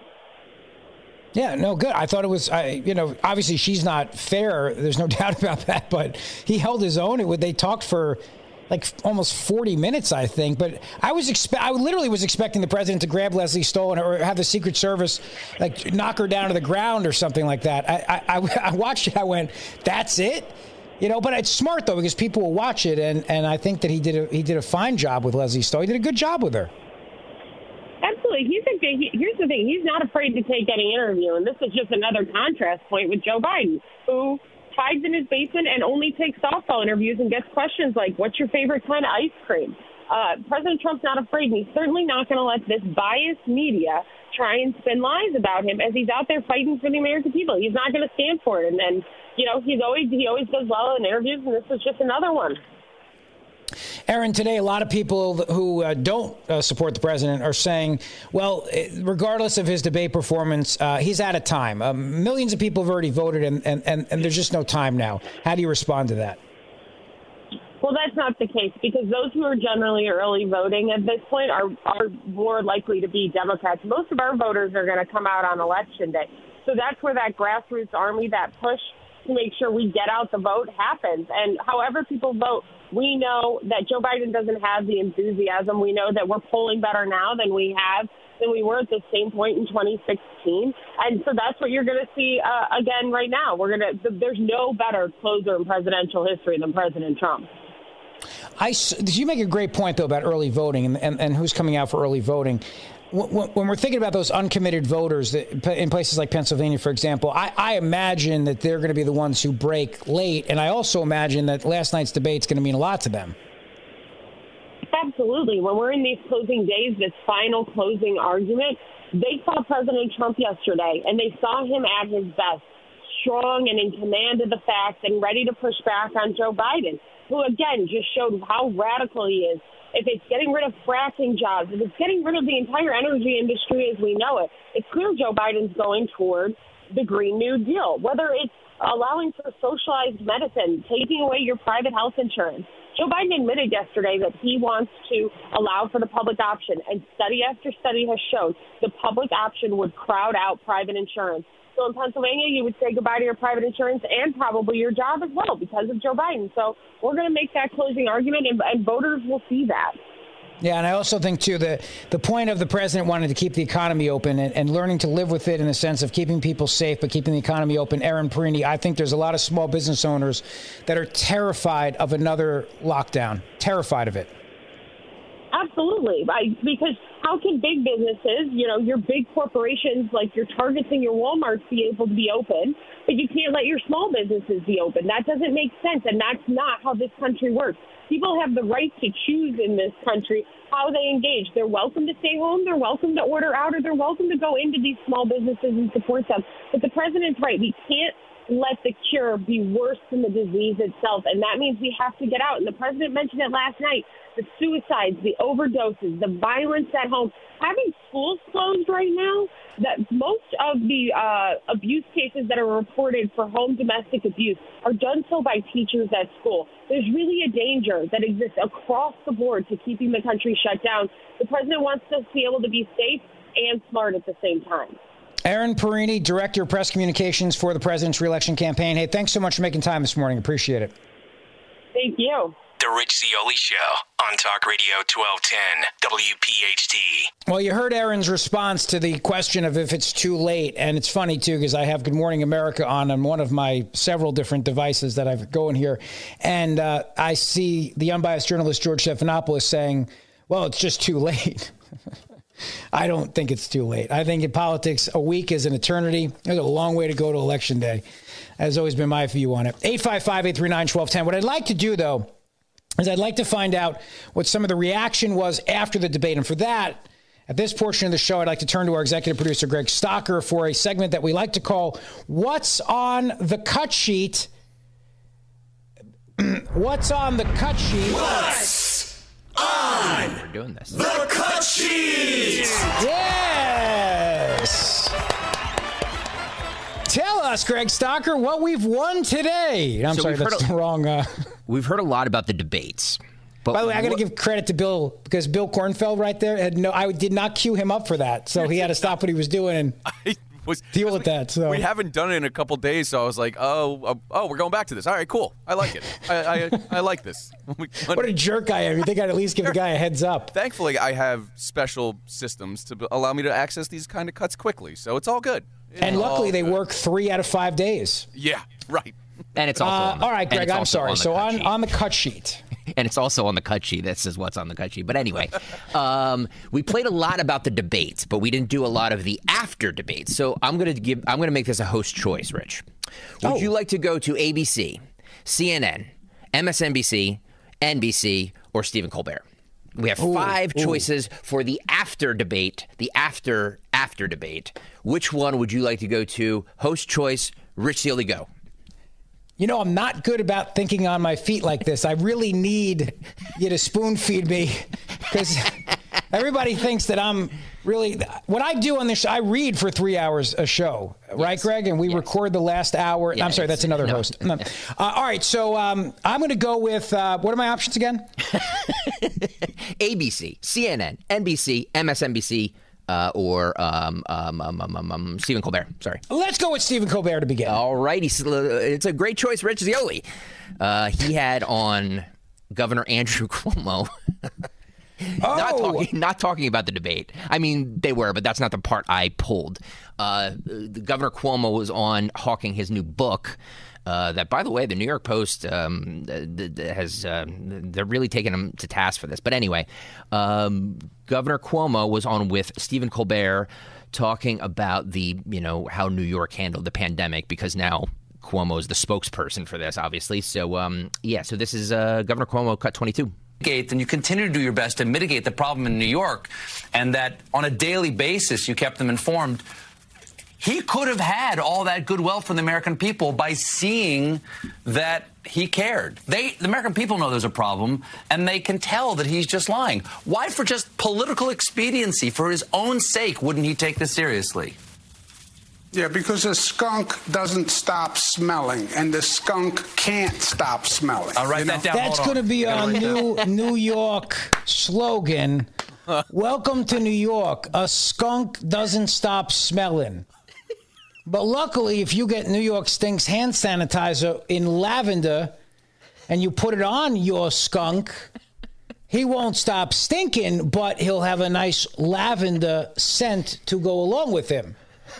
Yeah, no, good. I thought it was, I, you know, obviously she's not fair. There's no doubt about that. But he held his own. It would, they talked for like almost forty minutes, I think. But I was expe- I literally was expecting the president to grab Leslie Stahl or have the Secret Service like knock her down to the ground or something like that. I, I, I watched it. I went, that's it. You know, but it's smart, though, because people will watch it. And, and I think that he did a, he did a fine job with Leslie Stahl. He did a good job with her. Absolutely. He's a, he, here's the thing. He's not afraid to take any interview. And this is just another contrast point with Joe Biden, who hides in his basement and only takes softball interviews and gets questions like, what's your favorite kind of ice cream? Uh, President Trump's not afraid, and he's certainly not going to let this biased media try and spin lies about him as he's out there fighting for the American people. He's not going to stand for it. And then, you know, he's always he always does well in interviews, and this was just another one. Erin, today a lot of people who uh, don't uh, support the president are saying, well, regardless of his debate performance, uh, he's out of time. Uh, millions of people have already voted, and, and, and, and there's just no time now. How do you respond to that? Well, that's not the case, because those who are generally early voting at this point are, are more likely to be Democrats. Most of our voters are going to come out on Election Day. So that's where that grassroots army, that push to make sure we get out the vote happens. And however people vote, we know that Joe Biden doesn't have the enthusiasm. We know that we're polling better now than we have, than we were at the same point in twenty sixteen. And so that's what you're going to see uh, again right now. We're going to, there's no better closer in presidential history than President Trump. I, you make a great point, though, about early voting and, and, and who's coming out for early voting. When we're thinking about those uncommitted voters that, in places like Pennsylvania, for example, I, I imagine that they're going to be the ones who break late. And I also imagine that last night's debate is going to mean a lot to them. Absolutely. When we're in these closing days, this final closing argument, they saw President Trump yesterday, and they saw him at his best, strong and in command of the facts and ready to push back on Joe Biden, who, again, just showed how radical he is. If it's getting rid of fracking jobs, if it's getting rid of the entire energy industry as we know it, it's clear Joe Biden's going toward the Green New Deal, whether it's allowing for socialized medicine, taking away your private health insurance. Joe Biden admitted yesterday that he wants to allow for the public option, and study after study has shown the public option would crowd out private insurance. So in Pennsylvania, you would say goodbye to your private insurance and probably your job as well because of Joe Biden. So we're going to make that closing argument, and, and voters will see that. Yeah, and I also think, too, that the point of the president wanting to keep the economy open and, and learning to live with it in the sense of keeping people safe but keeping the economy open, Aaron Perini, I think there's a lot of small business owners that are terrified of another lockdown, terrified of it. Absolutely. I, because how can big businesses, you know, your big corporations like your Targets and your Walmarts be able to be open, but you can't let your small businesses be open? That doesn't make sense, and that's not how this country works. People have the right to choose in this country how they engage. They're welcome to stay home. They're welcome to order out, or they're welcome to go into these small businesses and support them. But the president's right. We can't let the cure be worse than the disease itself, and that means we have to get out. And the president mentioned it last night. The suicides, the overdoses, the violence at home. Having schools closed right now, that most of the uh, abuse cases that are reported for home domestic abuse are done so by teachers at school. There's really a danger that exists across the board to keeping the country shut down. The president wants us to be able to be safe and smart at the same time. Aaron Perini, Director of Press Communications for the President's Reelection Campaign. Hey, thanks so much for making time this morning. Appreciate it. Thank you. The Rich Zeoli Show on Talk Radio twelve ten W P H T. Well, you heard Aaron's response to the question of if it's too late. And it's funny, too, because I have Good Morning America on on one of my several different devices that I've going here. And uh, I see the unbiased journalist George Stephanopoulos saying, well, it's just too late. I don't think it's too late. I think in politics, a week is an eternity. There's a long way to go to Election Day. That has always been my view on it. eight five five, eight three nine, one two one zero. What I'd like to do, though, is I'd like to find out what some of the reaction was after the debate. And for that, at this portion of the show, I'd like to turn to our executive producer, Greg Stocker, for a segment that we like to call What's on the Cut Sheet? What's on the cut sheet? What's on We're doing this. the cut sheet? Yes! Tell us, Greg Stocker, what we've won today. I'm So sorry, we've heard that's a- the wrong... Uh... We've heard a lot about the debates. But By the way, I got to what- give credit to Bill, because Bill Kornfeld right there had no. I did not cue him up for that, so he had to stop what he was doing and was, deal with that. So we haven't done it in a couple days, so I was like, oh, uh, oh, we're going back to this. All right, cool. I like it. I, I, I like this. What a jerk I am. You think I'd at least give the guy a heads up? Thankfully, I have special systems to allow me to access these kind of cuts quickly, so it's all good. It's And luckily, all they good. work three out of five days. Yeah, right. And it's also Uh, on the, all right, and Greg. it's I'm also sorry. on the So cut on sheet. on the cut sheet. And it's also on the cut sheet. That says what's on the cut sheet. But anyway, um, we played a lot about the debates, but we didn't do a lot of the after debates. So I'm gonna give. I'm gonna make this a host choice, Rich. Would Oh. you like to go to A B C, C N N, M S N B C, N B C, or Stephen Colbert? We have Ooh, five ooh. choices for the after debate. The after after debate. Which one would you like to go to? Host choice. Rich Zeoli, go. You know, I'm not good about thinking on my feet like this. I really need you to spoon feed me, because everybody thinks that I'm really. What I do on this, I read for three hours a show, right, Yes. Greg? And we Yes. record the last hour. Yeah, I'm sorry, it's- that's another no. host. No. Uh, all right, so um, I'm going to go with uh, what are my options again? A B C, C N N, N B C, M S N B C, uh, or um, um, um, um, um, um, Stephen Colbert. Sorry. Let's go with Stephen Colbert to begin. All righty. It's a great choice, Rich Zeoli. Uh, he had on Governor Andrew Cuomo. Not, Oh. talking, not talking about the debate. I mean, they were, but that's not the part I pulled. Uh, the Governor Cuomo was on hawking his new book. Uh, that, by the way, the New York Post um, th- th- has uh, they're really taking him to task for this. But anyway, um, Governor Cuomo was on with Stephen Colbert talking about the you know how New York handled the pandemic, because now Cuomo is the spokesperson for this, obviously. So um, yeah, so this is uh, Governor Cuomo, cut twenty-two. And you continue to do your best to mitigate the problem in New York, and that on a daily basis you kept them informed. He could have had all that goodwill from the American people by seeing that he cared. They, the American people know there's a problem, and they can tell that he's just lying. Why, for just political expediency, for his own sake, wouldn't he take this seriously? Yeah, because a skunk doesn't stop smelling, and the skunk can't stop smelling. I'll write you know? that down. That's Hold on. going to be our new New York slogan. Welcome to New York. A skunk doesn't stop smelling. But luckily, if you get New York Stinks hand sanitizer in lavender and you put it on your skunk, He won't stop stinking, but he'll have a nice lavender scent to go along with him.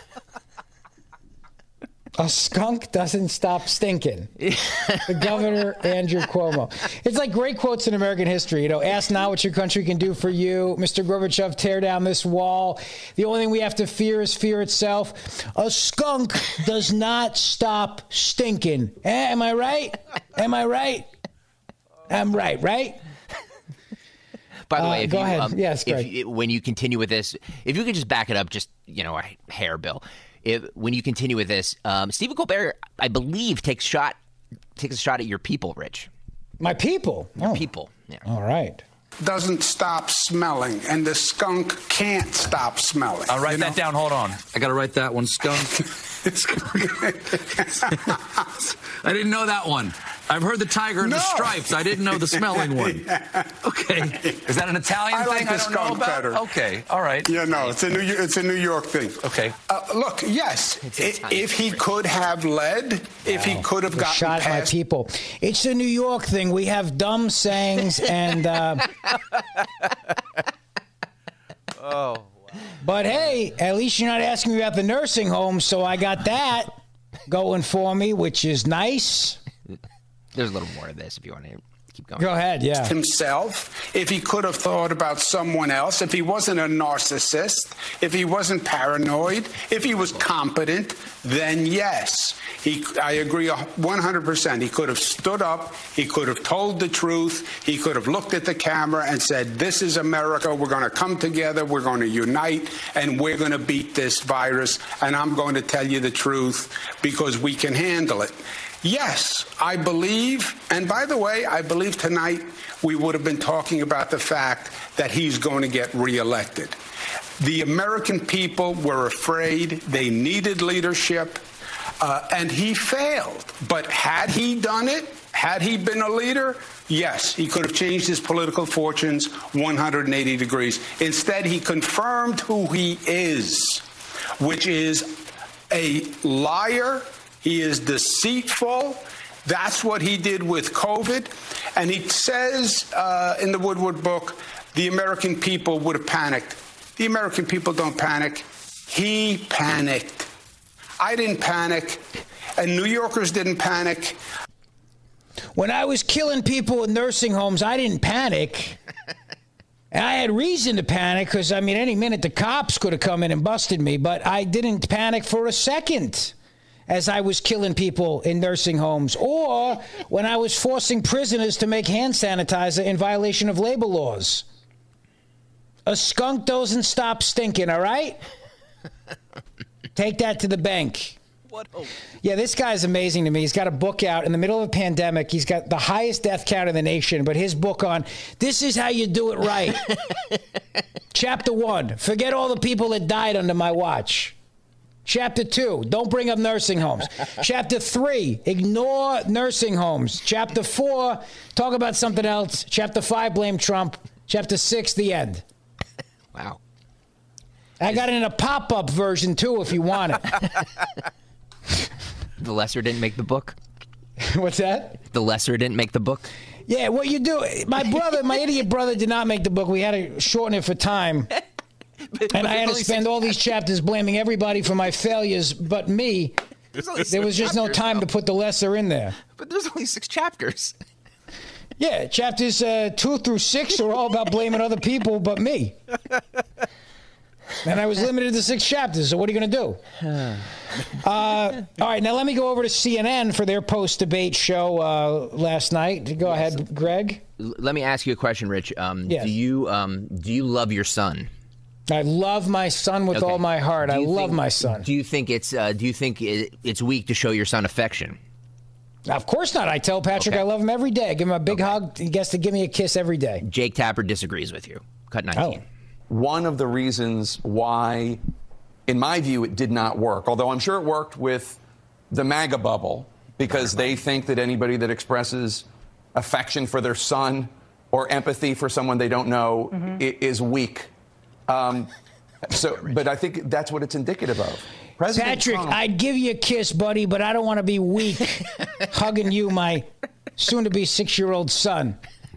A skunk doesn't stop stinking. The governor, Andrew Cuomo. It's like great quotes in American history. You know, ask not what your country can do for you. Mister Gorbachev, tear down this wall. The only thing we have to fear is fear itself. A skunk does not stop stinking. Eh, am I right? Am I right? I'm right, right? By the Uh, way, if go you, ahead. Um, Yes, if Greg. you, when you continue with this, if you could just back it up, just you know, a hair, Bill. If when you continue with this, um, Stephen Colbert, I believe, takes shot takes a shot at your people, Rich. My people, your oh. people. Yeah. All right. Doesn't stop smelling, and the skunk can't stop smelling. I'll write you that know? down. Hold on. I got to write that one. Skunk. I didn't know that one. I've heard the tiger and No. the stripes. I didn't know the smelling one. Okay. Is that an Italian I like thing the I don't know skunk about? better. Okay. All right. Yeah, no, it's a New it's a New York thing. Okay. Uh, look, yes, i- if he could have led, if he could have The gotten shot at my past. people. It's the New York thing. We have dumb sayings and. Uh, Oh. But hey, at least you're not asking me about the nursing home, so I got that going for me, which is nice. There's a little more of this if you want to keep going. Go ahead, yeah. Himself, if he could have thought about someone else, if he wasn't a narcissist, if he wasn't paranoid, if he was competent, then yes. He, I agree one hundred percent. He could have stood up. He could have told the truth. He could have looked at the camera and said, this is America. We're going to come together. We're going to unite, and we're going to beat this virus. And I'm going to tell you the truth because we can handle it. Yes, I believe, and by the way, I believe tonight we would have been talking about the fact that he's going to get reelected. The American people were afraid. They needed leadership. Uh, and he failed. But had he done it, had he been a leader, yes, he could have changed his political fortunes one hundred eighty degrees. Instead, he confirmed who he is, which is a liar. He is deceitful. That's what he did with COVID. And he says uh, in the Woodward book, the American people would have panicked. The American people don't panic. He panicked. I didn't panic, and New Yorkers didn't panic. When I was killing people in nursing homes, I didn't panic. And I had reason to panic because, I mean, any minute the cops could have come in and busted me, but I didn't panic for a second as I was killing people in nursing homes or when I was forcing prisoners to make hand sanitizer in violation of labor laws. A skunk doesn't stop stinking, all right? Take that to the bank. What hope? Yeah, this guy's amazing to me. He's got a book out in the middle of a pandemic. He's got the highest death count in the nation, but his book on this is how you do it right. Chapter one, forget all the people that died under my watch. Chapter two, don't bring up nursing homes. Chapter three, ignore nursing homes. Chapter four, talk about something else. Chapter five, blame Trump. Chapter six, the end. Wow. I got it in a pop-up version, too, if you want it. The lesser didn't make the book? What's that? The lesser didn't make the book? Yeah, what you do, my brother, my idiot brother did not make the book. We had to shorten it for time. but, and I had to spend all these chapters blaming everybody for my failures but me. There was just no time to put the lesser in there. But there's only six chapters. Yeah, chapters uh, two through six are all about blaming other people but me. And I was limited to six chapters, so what are you going to do? uh, all right, now let me go over to C N N for their post-debate show uh, last night. Go yes. ahead, Greg. L- let me ask you a question, Rich. Um, yes. Do you um, do you love your son? I love my son with okay. all my heart. I love think, my son. Do you think it's uh, Do you think it, it's weak to show your son affection? Of course not. I tell Patrick okay. I love him every day. I give him a big okay. hug. He gets to give me a kiss every day. Jake Tapper disagrees with you. Cut nineteen. Oh. One of the reasons why, in my view, it did not work, although I'm sure it worked with the MAGA bubble, because they think that anybody that expresses affection for their son or empathy for someone they don't know mm-hmm. is weak. Um, so, but I think that's what it's indicative of. President Patrick, Trump, I'd give you a kiss, buddy, but I don't want to be weak hugging you, my soon-to-be six-year-old son.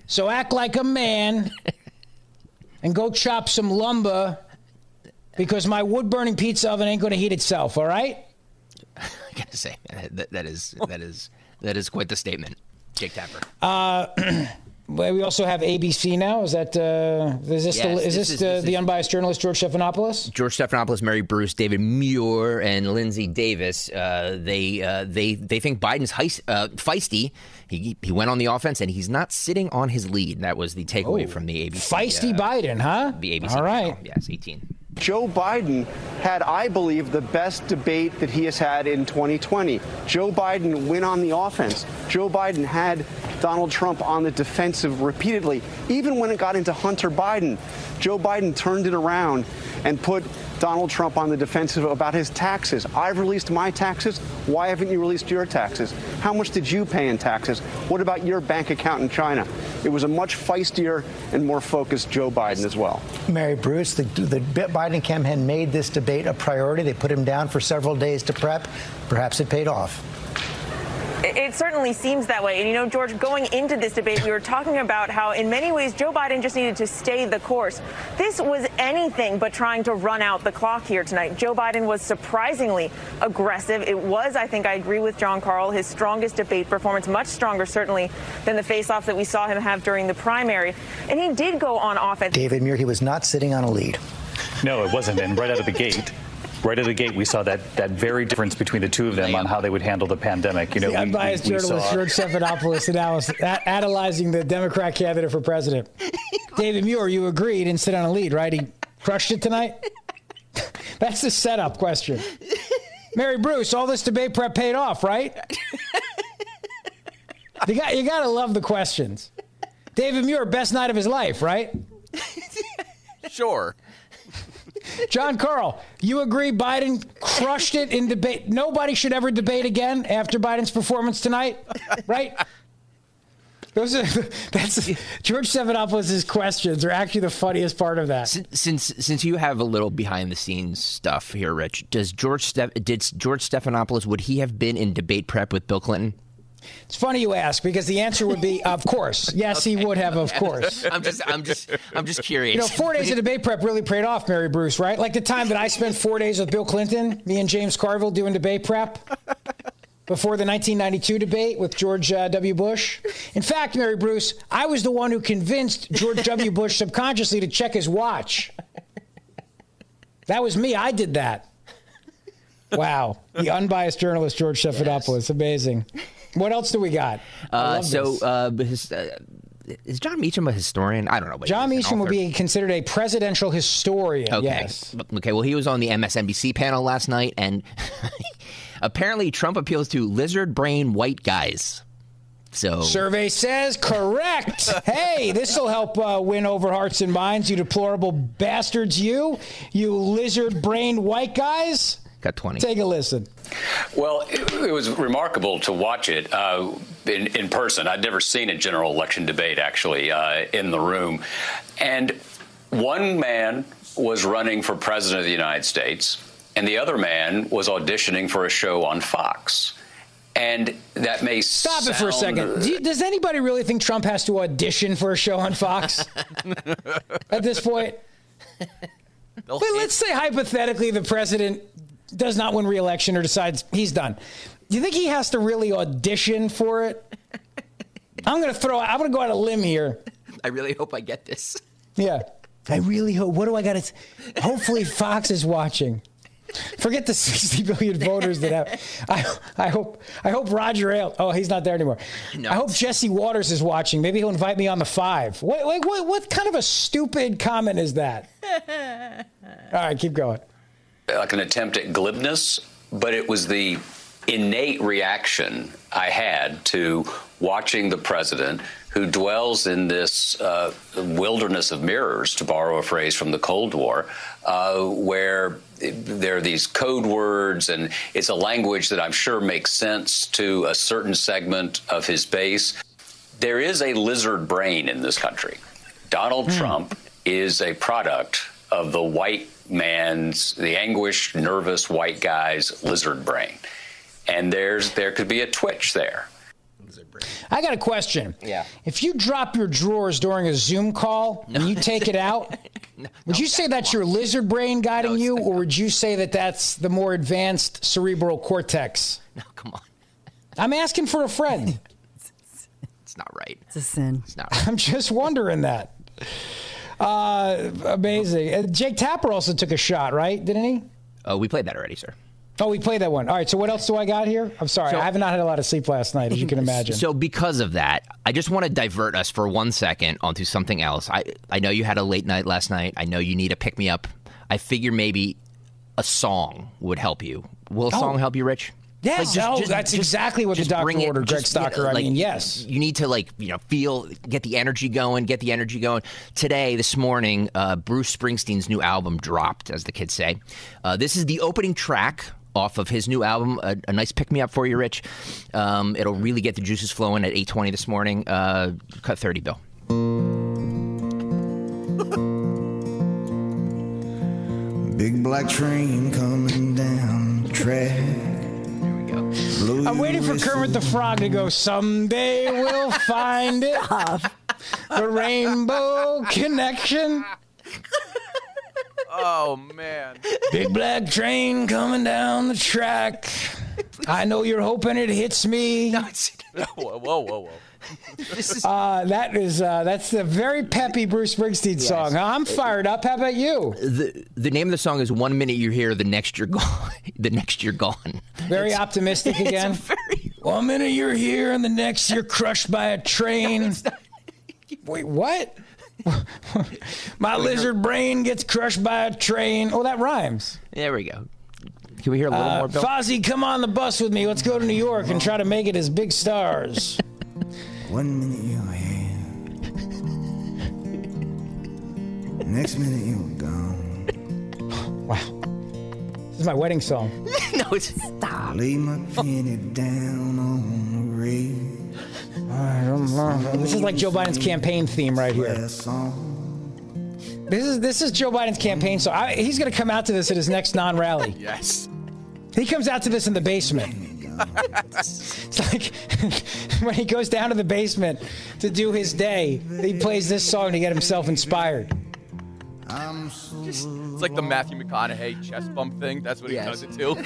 So act like a man and go chop some lumber because my wood-burning pizza oven ain't going to heat itself, all right? I got to say, that, that is that is that is quite the statement, Jake Tapper. Uh, we also have A B C now. Is that uh, is this Yes, the, is this this, is- the, this the is- unbiased journalist George Stephanopoulos? George Stephanopoulos, Mary Bruce, David Muir, and Lindsay Davis. Uh, they uh, they they think Biden's heist, uh, feisty. He he went on the offense, and he's not sitting on his lead. That was the takeaway Oh, from the A B C. feisty uh, Biden, huh? The A B C. All right. panel. Yes, eighteen. Joe Biden had, I believe, the best debate that he has had in twenty twenty. Joe Biden went on the offense. Joe Biden had Donald Trump on the defensive repeatedly. Even when it got into Hunter Biden, Joe Biden turned it around and put Donald Trump on the defensive about his taxes. I've released my taxes. Why haven't you released your taxes? How much did you pay in taxes? What about your bank account in China? It was a much feistier and more focused Joe Biden as well. Mary Bruce, the, the Biden campaign made this debate a priority. They put him down for several days to prep. Perhaps it paid off. It, it certainly seems that way. And, you know, George, going into this debate, we were talking about how in many ways Joe Biden just needed to stay the course. This was anything but trying to run out the clock here tonight. Joe Biden was surprisingly aggressive. It was, I think I agree with John Carl, his strongest debate performance, much stronger certainly than the face-off that we saw him have during the primary. And he did go on offense. David Muir, he was not sitting on a lead. No, it wasn't. And right out of the gate, right out of the gate, we saw that that very difference between the two of them on how they would handle the pandemic. You know, the we- unbiased we- we journalist saw- George Stephanopoulos analysis, a- analyzing the Democrat candidate for president. David Muir, you agree he didn't sit on a lead, right? He crushed it tonight? That's the setup question. Mary Bruce, all this debate prep paid off, right? You got, you got to love the questions. David Muir, best night of his life, right? Sure. John Carl, you agree Biden crushed it in debate? Nobody should ever debate again after Biden's performance tonight, right? Those are that's George Stephanopoulos' questions are actually the funniest part of that. Since, since since you have a little behind the scenes stuff here, Rich, does George Steph, did George Stephanopoulos, would he have been in debate prep with Bill Clinton? It's funny you ask because the answer would be, of course. Yes, Okay. he would have, of course. I'm just I'm just I'm just curious. You know, four days of debate prep really paid off, Mary Bruce, right? Like the time that I spent four days with Bill Clinton, me and James Carville doing debate prep before the nineteen ninety-two debate with George uh, W. Bush. In fact, Mary Bruce, I was the one who convinced George W. Bush subconsciously to check his watch. That was me. I did that. Wow. The unbiased journalist, George Stephanopoulos. Yes. Amazing. What else do we got? Uh, so, uh, his, uh, is John Meacham a historian? I don't know. What John Meacham will be considered a presidential historian. Okay. Yes. Okay. Well, he was on the M S N B C panel last night, and apparently Trump appeals to lizard brain white guys. So survey says correct. Hey, this will help uh, win over hearts and minds. You deplorable bastards, you, you lizard brain white guys. Got twenty. Take a listen. Well, it, it was remarkable to watch it uh, in, in person. I'd never seen a general election debate, actually, uh, in the room. And one man was running for president of the United States, and the other man was auditioning for a show on Fox. And that may Stop sound... it for a second. Do you, does anybody really think Trump has to audition for a show on Fox at this point? But let's say hypothetically the president does not win re-election or decides he's done. Do you think he has to really audition for it? I'm going to throw, I'm going to go out a limb here. I really hope I get this. Yeah. I really hope. What do I got to, hopefully Fox is watching. Forget the sixty billion voters that have. I, I hope. I hope Roger Ailes. Oh, he's not there anymore. No. I hope Jesse Waters is watching. Maybe he'll invite me on the five. What, what, what, what kind of a stupid comment is that? All right, keep going. Like an attempt at glibness, but it was the innate reaction I had to watching the president, who dwells in this uh, wilderness of mirrors, to borrow a phrase from the Cold War, uh, where there are these code words, and it's a language that I'm sure makes sense to a certain segment of his base. There is a lizard brain in this country. Donald mm. Trump is a product of the white man's, the anguished, nervous white guy's lizard brain. And there's there could be a twitch there. I got a question. Yeah. If you drop your drawers during a Zoom call and you take it out, no, would you say that's your lizard brain guiding no, you, or would you say that that's the more advanced cerebral cortex? No, come on. I'm asking for a friend. It's not right. It's a sin. It's not right. I'm just wondering that. Uh, amazing. Uh, Jake Tapper also took a shot, right? Didn't he? Oh, we played that already, sir. Oh, we played that one. All right, so what else do I got here? I'm sorry, So- I have not had a lot of sleep last night, as you can imagine. So because of that, I just want to divert us for one second onto something else. I, I know you had a late night last night. I know you need a pick-me-up. I figure maybe a song would help you. Will a Oh. song help you, Rich? Yes, Like, just- no, just- that's just- exactly what the just doctor bring it- ordered, Greg just, you know, Stocker. I like, mean, yes. You need to, like, you know, feel, get the energy going, get the energy going. Today, this morning, uh, Bruce Springsteen's new album dropped, as the kids say. Uh, this is the opening track off of his new album, a, a nice pick-me-up for you, Rich. Um, it'll really get the juices flowing at eight twenty this morning. Uh, cut thirty, Bill. Big black train coming down the track. I'm waiting for Kermit the Frog to go, someday we'll find it. The Rainbow Connection. Oh, man. Big black train coming down the track. I know you're hoping it hits me. whoa, whoa, whoa, whoa. Uh, that is uh, that's the very peppy Bruce Springsteen Yes. song. I'm fired up. How about you? The the name of the song is "One Minute You're Here, the Next You're Gone." The next you're gone. Very It's- optimistic it's again. very- One minute you're here, and the next you're crushed by a train. Wait, what? My lizard brain gets crushed by a train. Oh, that rhymes. There we go. Can we hear a little Uh, more, Bill? Fozzie, come on the bus with me. Let's go to New York and try to make it as big stars. One minute you're here, next minute you're gone. Wow. This is my wedding song. No, it's Stop. Lay my penny down on the rail. This is like Joe Biden's campaign theme right here. This is this is Joe Biden's campaign song. I, he's going to come out to this at his next non-rally. Yes. He comes out to this in the basement. It's like when he goes down to the basement to do his day, he plays this song to get himself inspired. It's like the Matthew McConaughey chest bump thing. That's what he Yes. does it to.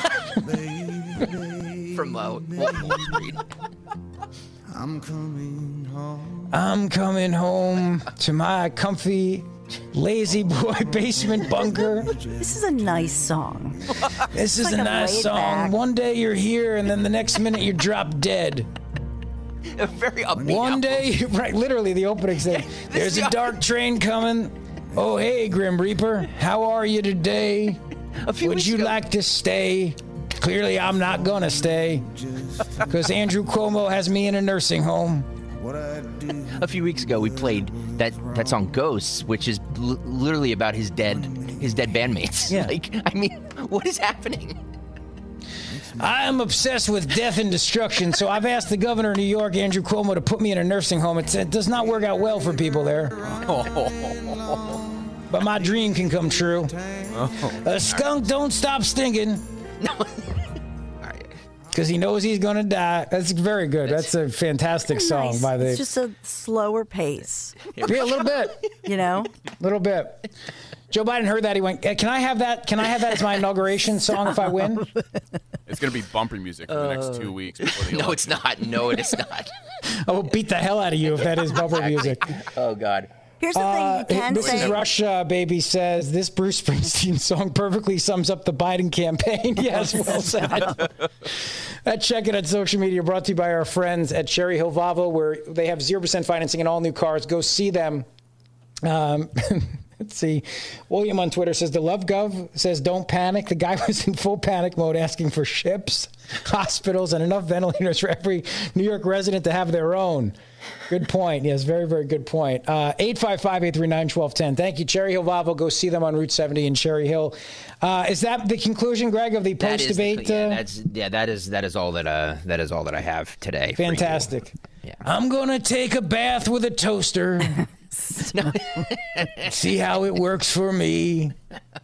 From uh, Wall Street. I'm coming home. I'm coming home to my comfy, lazy boy basement bunker. This is a nice song. This is like a a nice laid song. back- One day you're here, and then the next minute you drop dead. A very upbeat One album. day, right? Literally, the opening thing. There's a dark train coming. Oh, hey, Grim Reaper, how are you today? A few Would weeks you ago- like to stay? Clearly, I'm not gonna stay, because Andrew Cuomo has me in a nursing home. A few weeks ago, we played that, that song "Ghosts," which is l- literally about his dead his dead bandmates. Yeah. Like, I mean, what is happening? I am obsessed with death and destruction, so I've asked the governor of New York, Andrew Cuomo, to put me in a nursing home. It's, it does not work out well for people there, but my dream can come true. A skunk don't stop stinking. Because he knows he's going to die. That's very good. That's a fantastic song Nice. by the... It's just a slower pace. Yeah, a little bit. You know? A little bit. Joe Biden heard that. He went, "Eh, can I have that? Can I have that as my inauguration song if I win? It's going to be bumper music for the next two weeks before the No, election. it's not. No, it is not. I will beat the hell out of you if that is bumper music. Oh, God. Here's the thing you can Missus say. Russia, baby, says this Bruce Springsteen song perfectly sums up the Biden campaign. Yes, well said. That check-in on social media brought to you by our friends at Cherry Hill Volvo, where they have zero percent financing in all new cars. Go see them. Um, let's see. William on Twitter says, the Love Gov says, don't panic. The guy was in full panic mode asking for ships, hospitals, and enough ventilators for every New York resident to have their own. Good point. Yes, very, very good point. Uh, eight five five, eight three nine, one two one zero. Thank you. Cherry Hill Volvo. Go see them on Route seventy in Cherry Hill. Uh, is that the conclusion, Greg, of the That is the- post-debate? yeah, uh, that's yeah. That is that is all that uh that is all that I have today. for you. Fantastic. I'm going to take a bath with a toaster. See how it works for me.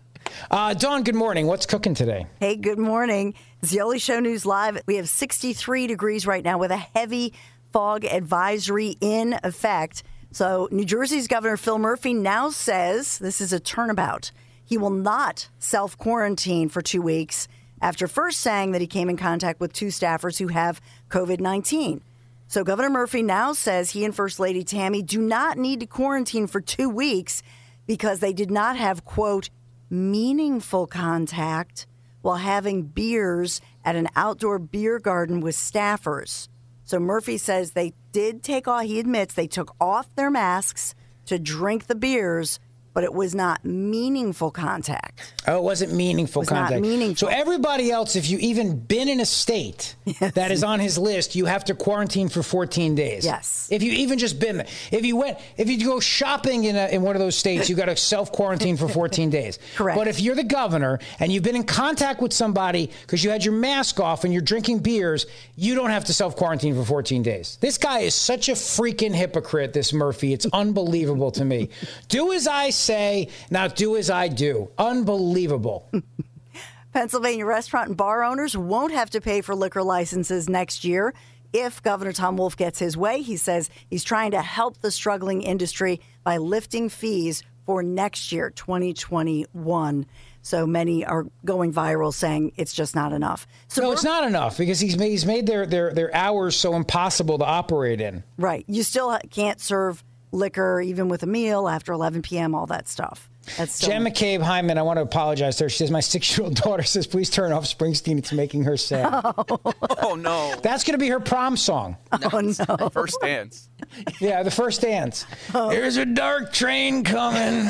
Uh, Dawn, good morning. What's cooking today? Hey, good morning. Zeoli Show News Live. We have sixty-three degrees right now with a heavy fog advisory in effect. So New Jersey's Governor Phil Murphy now says this is a turnabout. He will not self-quarantine for two weeks after first saying that he came in contact with two staffers who have COVID nineteen. So Governor Murphy now says he and First Lady Tammy do not need to quarantine for two weeks because they did not have, quote, meaningful contact while having beers at an outdoor beer garden with staffers. So Murphy says they did take off, he admits they took off their masks to drink the beers, but it was not meaningful contact. Oh, it wasn't meaningful It was contact. not meaningful. So everybody else, if you even been in a state yes. that is on his list, you have to quarantine for fourteen days. Yes. If you even just been there. If you went, if you go shopping in a, in one of those states, you got to self-quarantine for fourteen days. Correct. But if you're the governor and you've been in contact with somebody because you had your mask off and you're drinking beers, you don't have to self-quarantine for fourteen days. This guy is such a freaking hypocrite, this Murphy. It's unbelievable to me. Do as I say, now do as I do. Unbelievable. Pennsylvania restaurant and bar owners won't have to pay for liquor licenses next year if Governor Tom Wolf gets his way. He says he's trying to help the struggling industry by lifting fees for next year, twenty twenty-one. So many are going viral saying it's just not enough. So no, it's not enough because he's made, he's made their, their, their hours so impossible to operate in. Right. You still can't serve liquor even with a meal after eleven p.m., all that stuff. That's still... Jen McCabe Hyman, I want to apologize to her. She says, my six-year-old daughter says, please turn off Springsteen. It's making her sad. Oh, oh no. That's going to be her prom song. Oh, no. First dance. Yeah, the first dance. Oh. There's a dark train coming.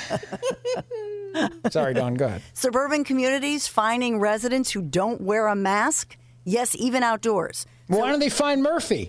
Sorry, Dawn, go ahead. Suburban communities fining residents who don't wear a mask. Yes, even outdoors. Well, so... why don't they fine Murphy?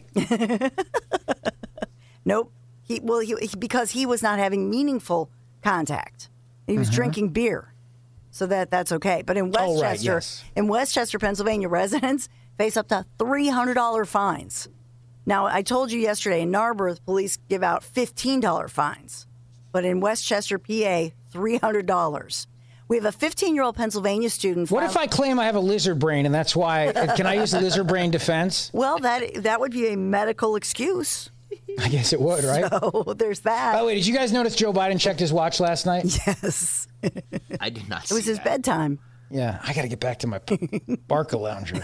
Nope. He, well, he, he, because he was not having meaningful contact. He was mm-hmm. drinking beer. So that that's okay. But in Westchester, oh, right, yes. in Westchester, Pennsylvania, residents face up to three hundred dollars fines. Now, I told you yesterday in Narberth, police give out fifteen dollars fines. But in Westchester, P A, three hundred dollars. We have a fifteen-year-old Pennsylvania student. What if I claim I have a lizard brain and that's why? Can I use the lizard brain defense? Well, that that would be a medical excuse. I guess it would, right? So there's that. By the way, did you guys notice Joe Biden checked his watch last night? Yes. I did not see It was his that. bedtime. Yeah, I got to get back to my Barca lounger.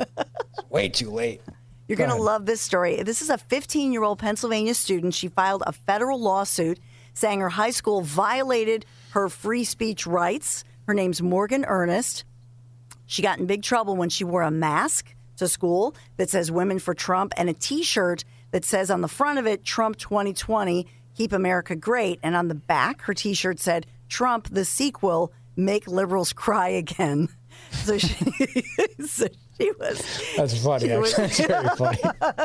It's way too late. You're Go going to ahead. love this story. This is a fifteen-year-old Pennsylvania student. She filed a federal lawsuit saying her high school violated her free speech rights. Her name's Morgan Ernest. She got in big trouble when she wore a mask to school that says Women for Trump and a T-shirt that says on the front of it, Trump twenty twenty, keep America great. And on the back, her T-shirt said, Trump, the sequel, make liberals cry again. So she, so she was... That's funny, actually. Was, That's very funny.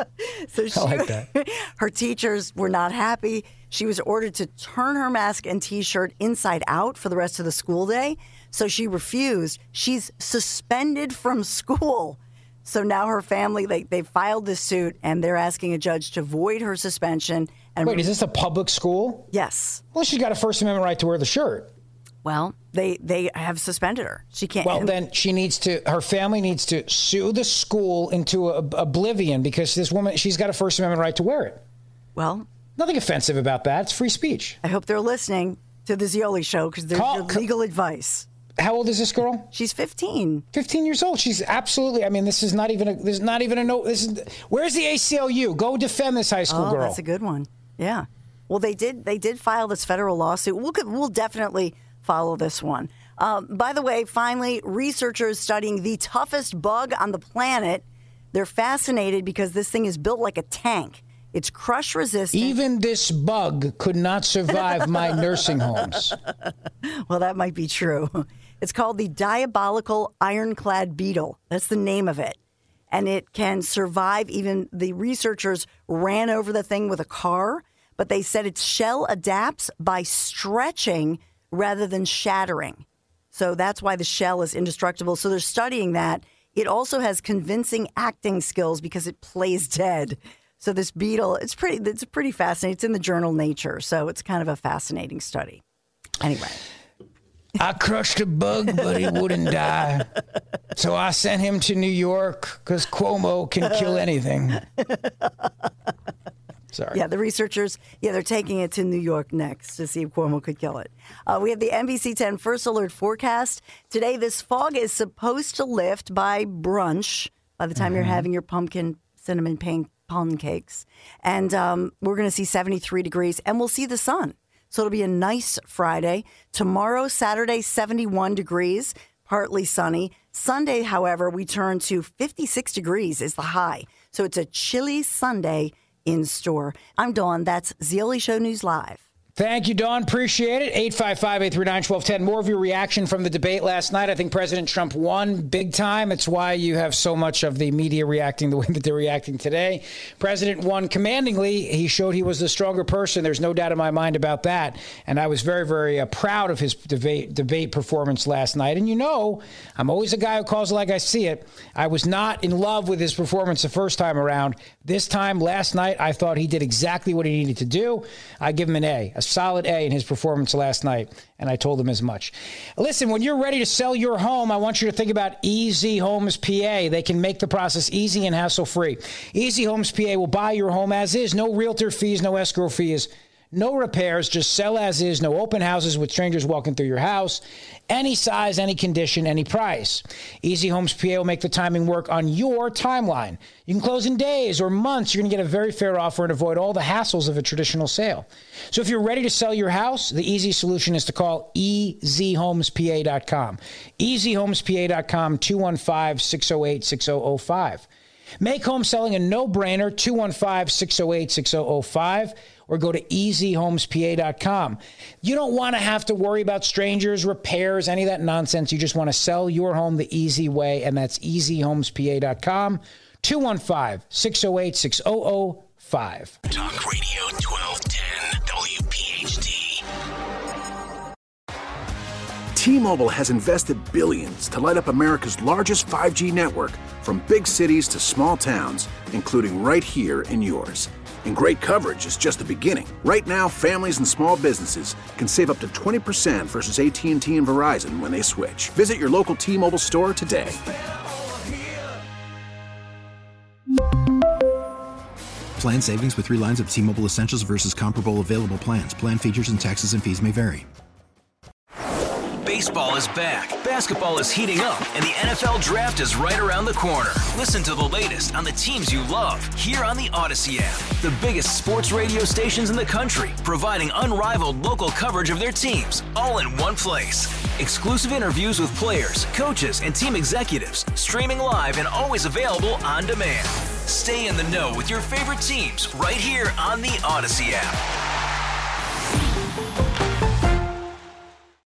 So she, I like that. Her teachers were not happy. She was ordered to turn her mask and T-shirt inside out for the rest of the school day. So she refused. She's suspended from school. So now her family, they, they filed this suit, and they're asking a judge to void her suspension. And Wait, is this a public school? Yes. Well, she's got a First Amendment right to wear the shirt. Well, they they have suspended her. She can't. Well, then she needs to, her family needs to sue the school into a, oblivion because this woman, she's got a First Amendment right to wear it. Well. Nothing offensive about that. It's free speech. I hope they're listening to the Zeoli show because there's Call, your legal advice. How old is this girl? She's fifteen. fifteen years old. She's absolutely. I mean, this is not even a. This is not even a no. This is. Where's the A C L U? Go defend this high school oh, girl. That's a good one. Yeah. Well, they did. They did file this federal lawsuit. We'll we'll definitely follow this one. Um, by the way, finally, researchers studying the toughest bug on the planet. They're fascinated because this thing is built like a tank. It's crush resistant. Even this bug could not survive my nursing homes. Well, that might be true. It's called the diabolical ironclad beetle. That's the name of it. And it can survive. Even the researchers ran over the thing with a car, but they said its shell adapts by stretching rather than shattering. So that's why the shell is indestructible. So they're studying that. It also has convincing acting skills because it plays dead. So this beetle, it's pretty, it's pretty fascinating. It's in the journal Nature. So it's kind of a fascinating study. Anyway. I crushed a bug, but he wouldn't die. So I sent him to New York because Cuomo can kill anything. Sorry. Yeah, the researchers, yeah, they're taking it to New York next to see if Cuomo could kill it. Uh, we have the N B C ten First Alert forecast. Today, this fog is supposed to lift by brunch, by the time mm-hmm. you're having your pumpkin cinnamon pain pound cakes. And um, we're going to see seventy-three degrees, and we'll see the sun. So it'll be a nice Friday. Tomorrow, Saturday, seventy-one degrees, partly sunny. Sunday, however, we turn to fifty-six degrees is the high. So it's a chilly Sunday in store. I'm Dawn. That's Zeoli Show News Live. Thank you, Dawn. Appreciate it. eight five five, eight three nine, one two one zero. More of your reaction from the debate last night. I think President Trump won big time. It's why you have so much of the media reacting the way that they're reacting today. President won commandingly. He showed he was the stronger person. There's no doubt in my mind about that. And I was very, very uh, proud of his debate, debate performance last night. And you know, I'm always a guy who calls it like I see it. I was not in love with his performance the first time around. This time, last night, I thought he did exactly what he needed to do. I give him an A, a solid A in his performance last night, and I told him as much. Listen, when you're ready to sell your home, I want you to think about Easy Homes P A. They can make the process easy and hassle-free. Easy Homes P A will buy your home as is. No realtor fees, no escrow fees. No repairs, just sell as is, no open houses with strangers walking through your house. Any size, any condition, any price. Easy Homes P A will make the timing work on your timeline. You can close in days or months. You're going to get a very fair offer and avoid all the hassles of a traditional sale. So if you're ready to sell your house, the easy solution is to call E Z homes P A dot com. E Z homes P A dot com, two one five, six oh eight, six oh oh five. Make home selling a no-brainer, two one five, six oh eight, six oh oh five, or go to E Z homes P A dot com. You don't want to have to worry about strangers, repairs, any of that nonsense. You just want to sell your home the easy way, and that's E Z homes P A dot com, two one five, six oh eight, six oh oh five. Talk Radio twelve ten W P H T. T-Mobile has invested billions to light up America's largest five G network, from big cities to small towns, including right here in yours. And great coverage is just the beginning. Right now, families and small businesses can save up to twenty percent versus A T and T and Verizon when they switch. Visit your local T-Mobile store today. Plan savings with three lines of T-Mobile Essentials versus comparable available plans. Plan features and taxes and fees may vary. Baseball is back, basketball is heating up, and the N F L Draft is right around the corner. Listen to the latest on the teams you love here on the Odyssey app. The biggest sports radio stations in the country, providing unrivaled local coverage of their teams, all in one place. Exclusive interviews with players, coaches, and team executives, streaming live and always available on demand. Stay in the know with your favorite teams right here on the Odyssey app.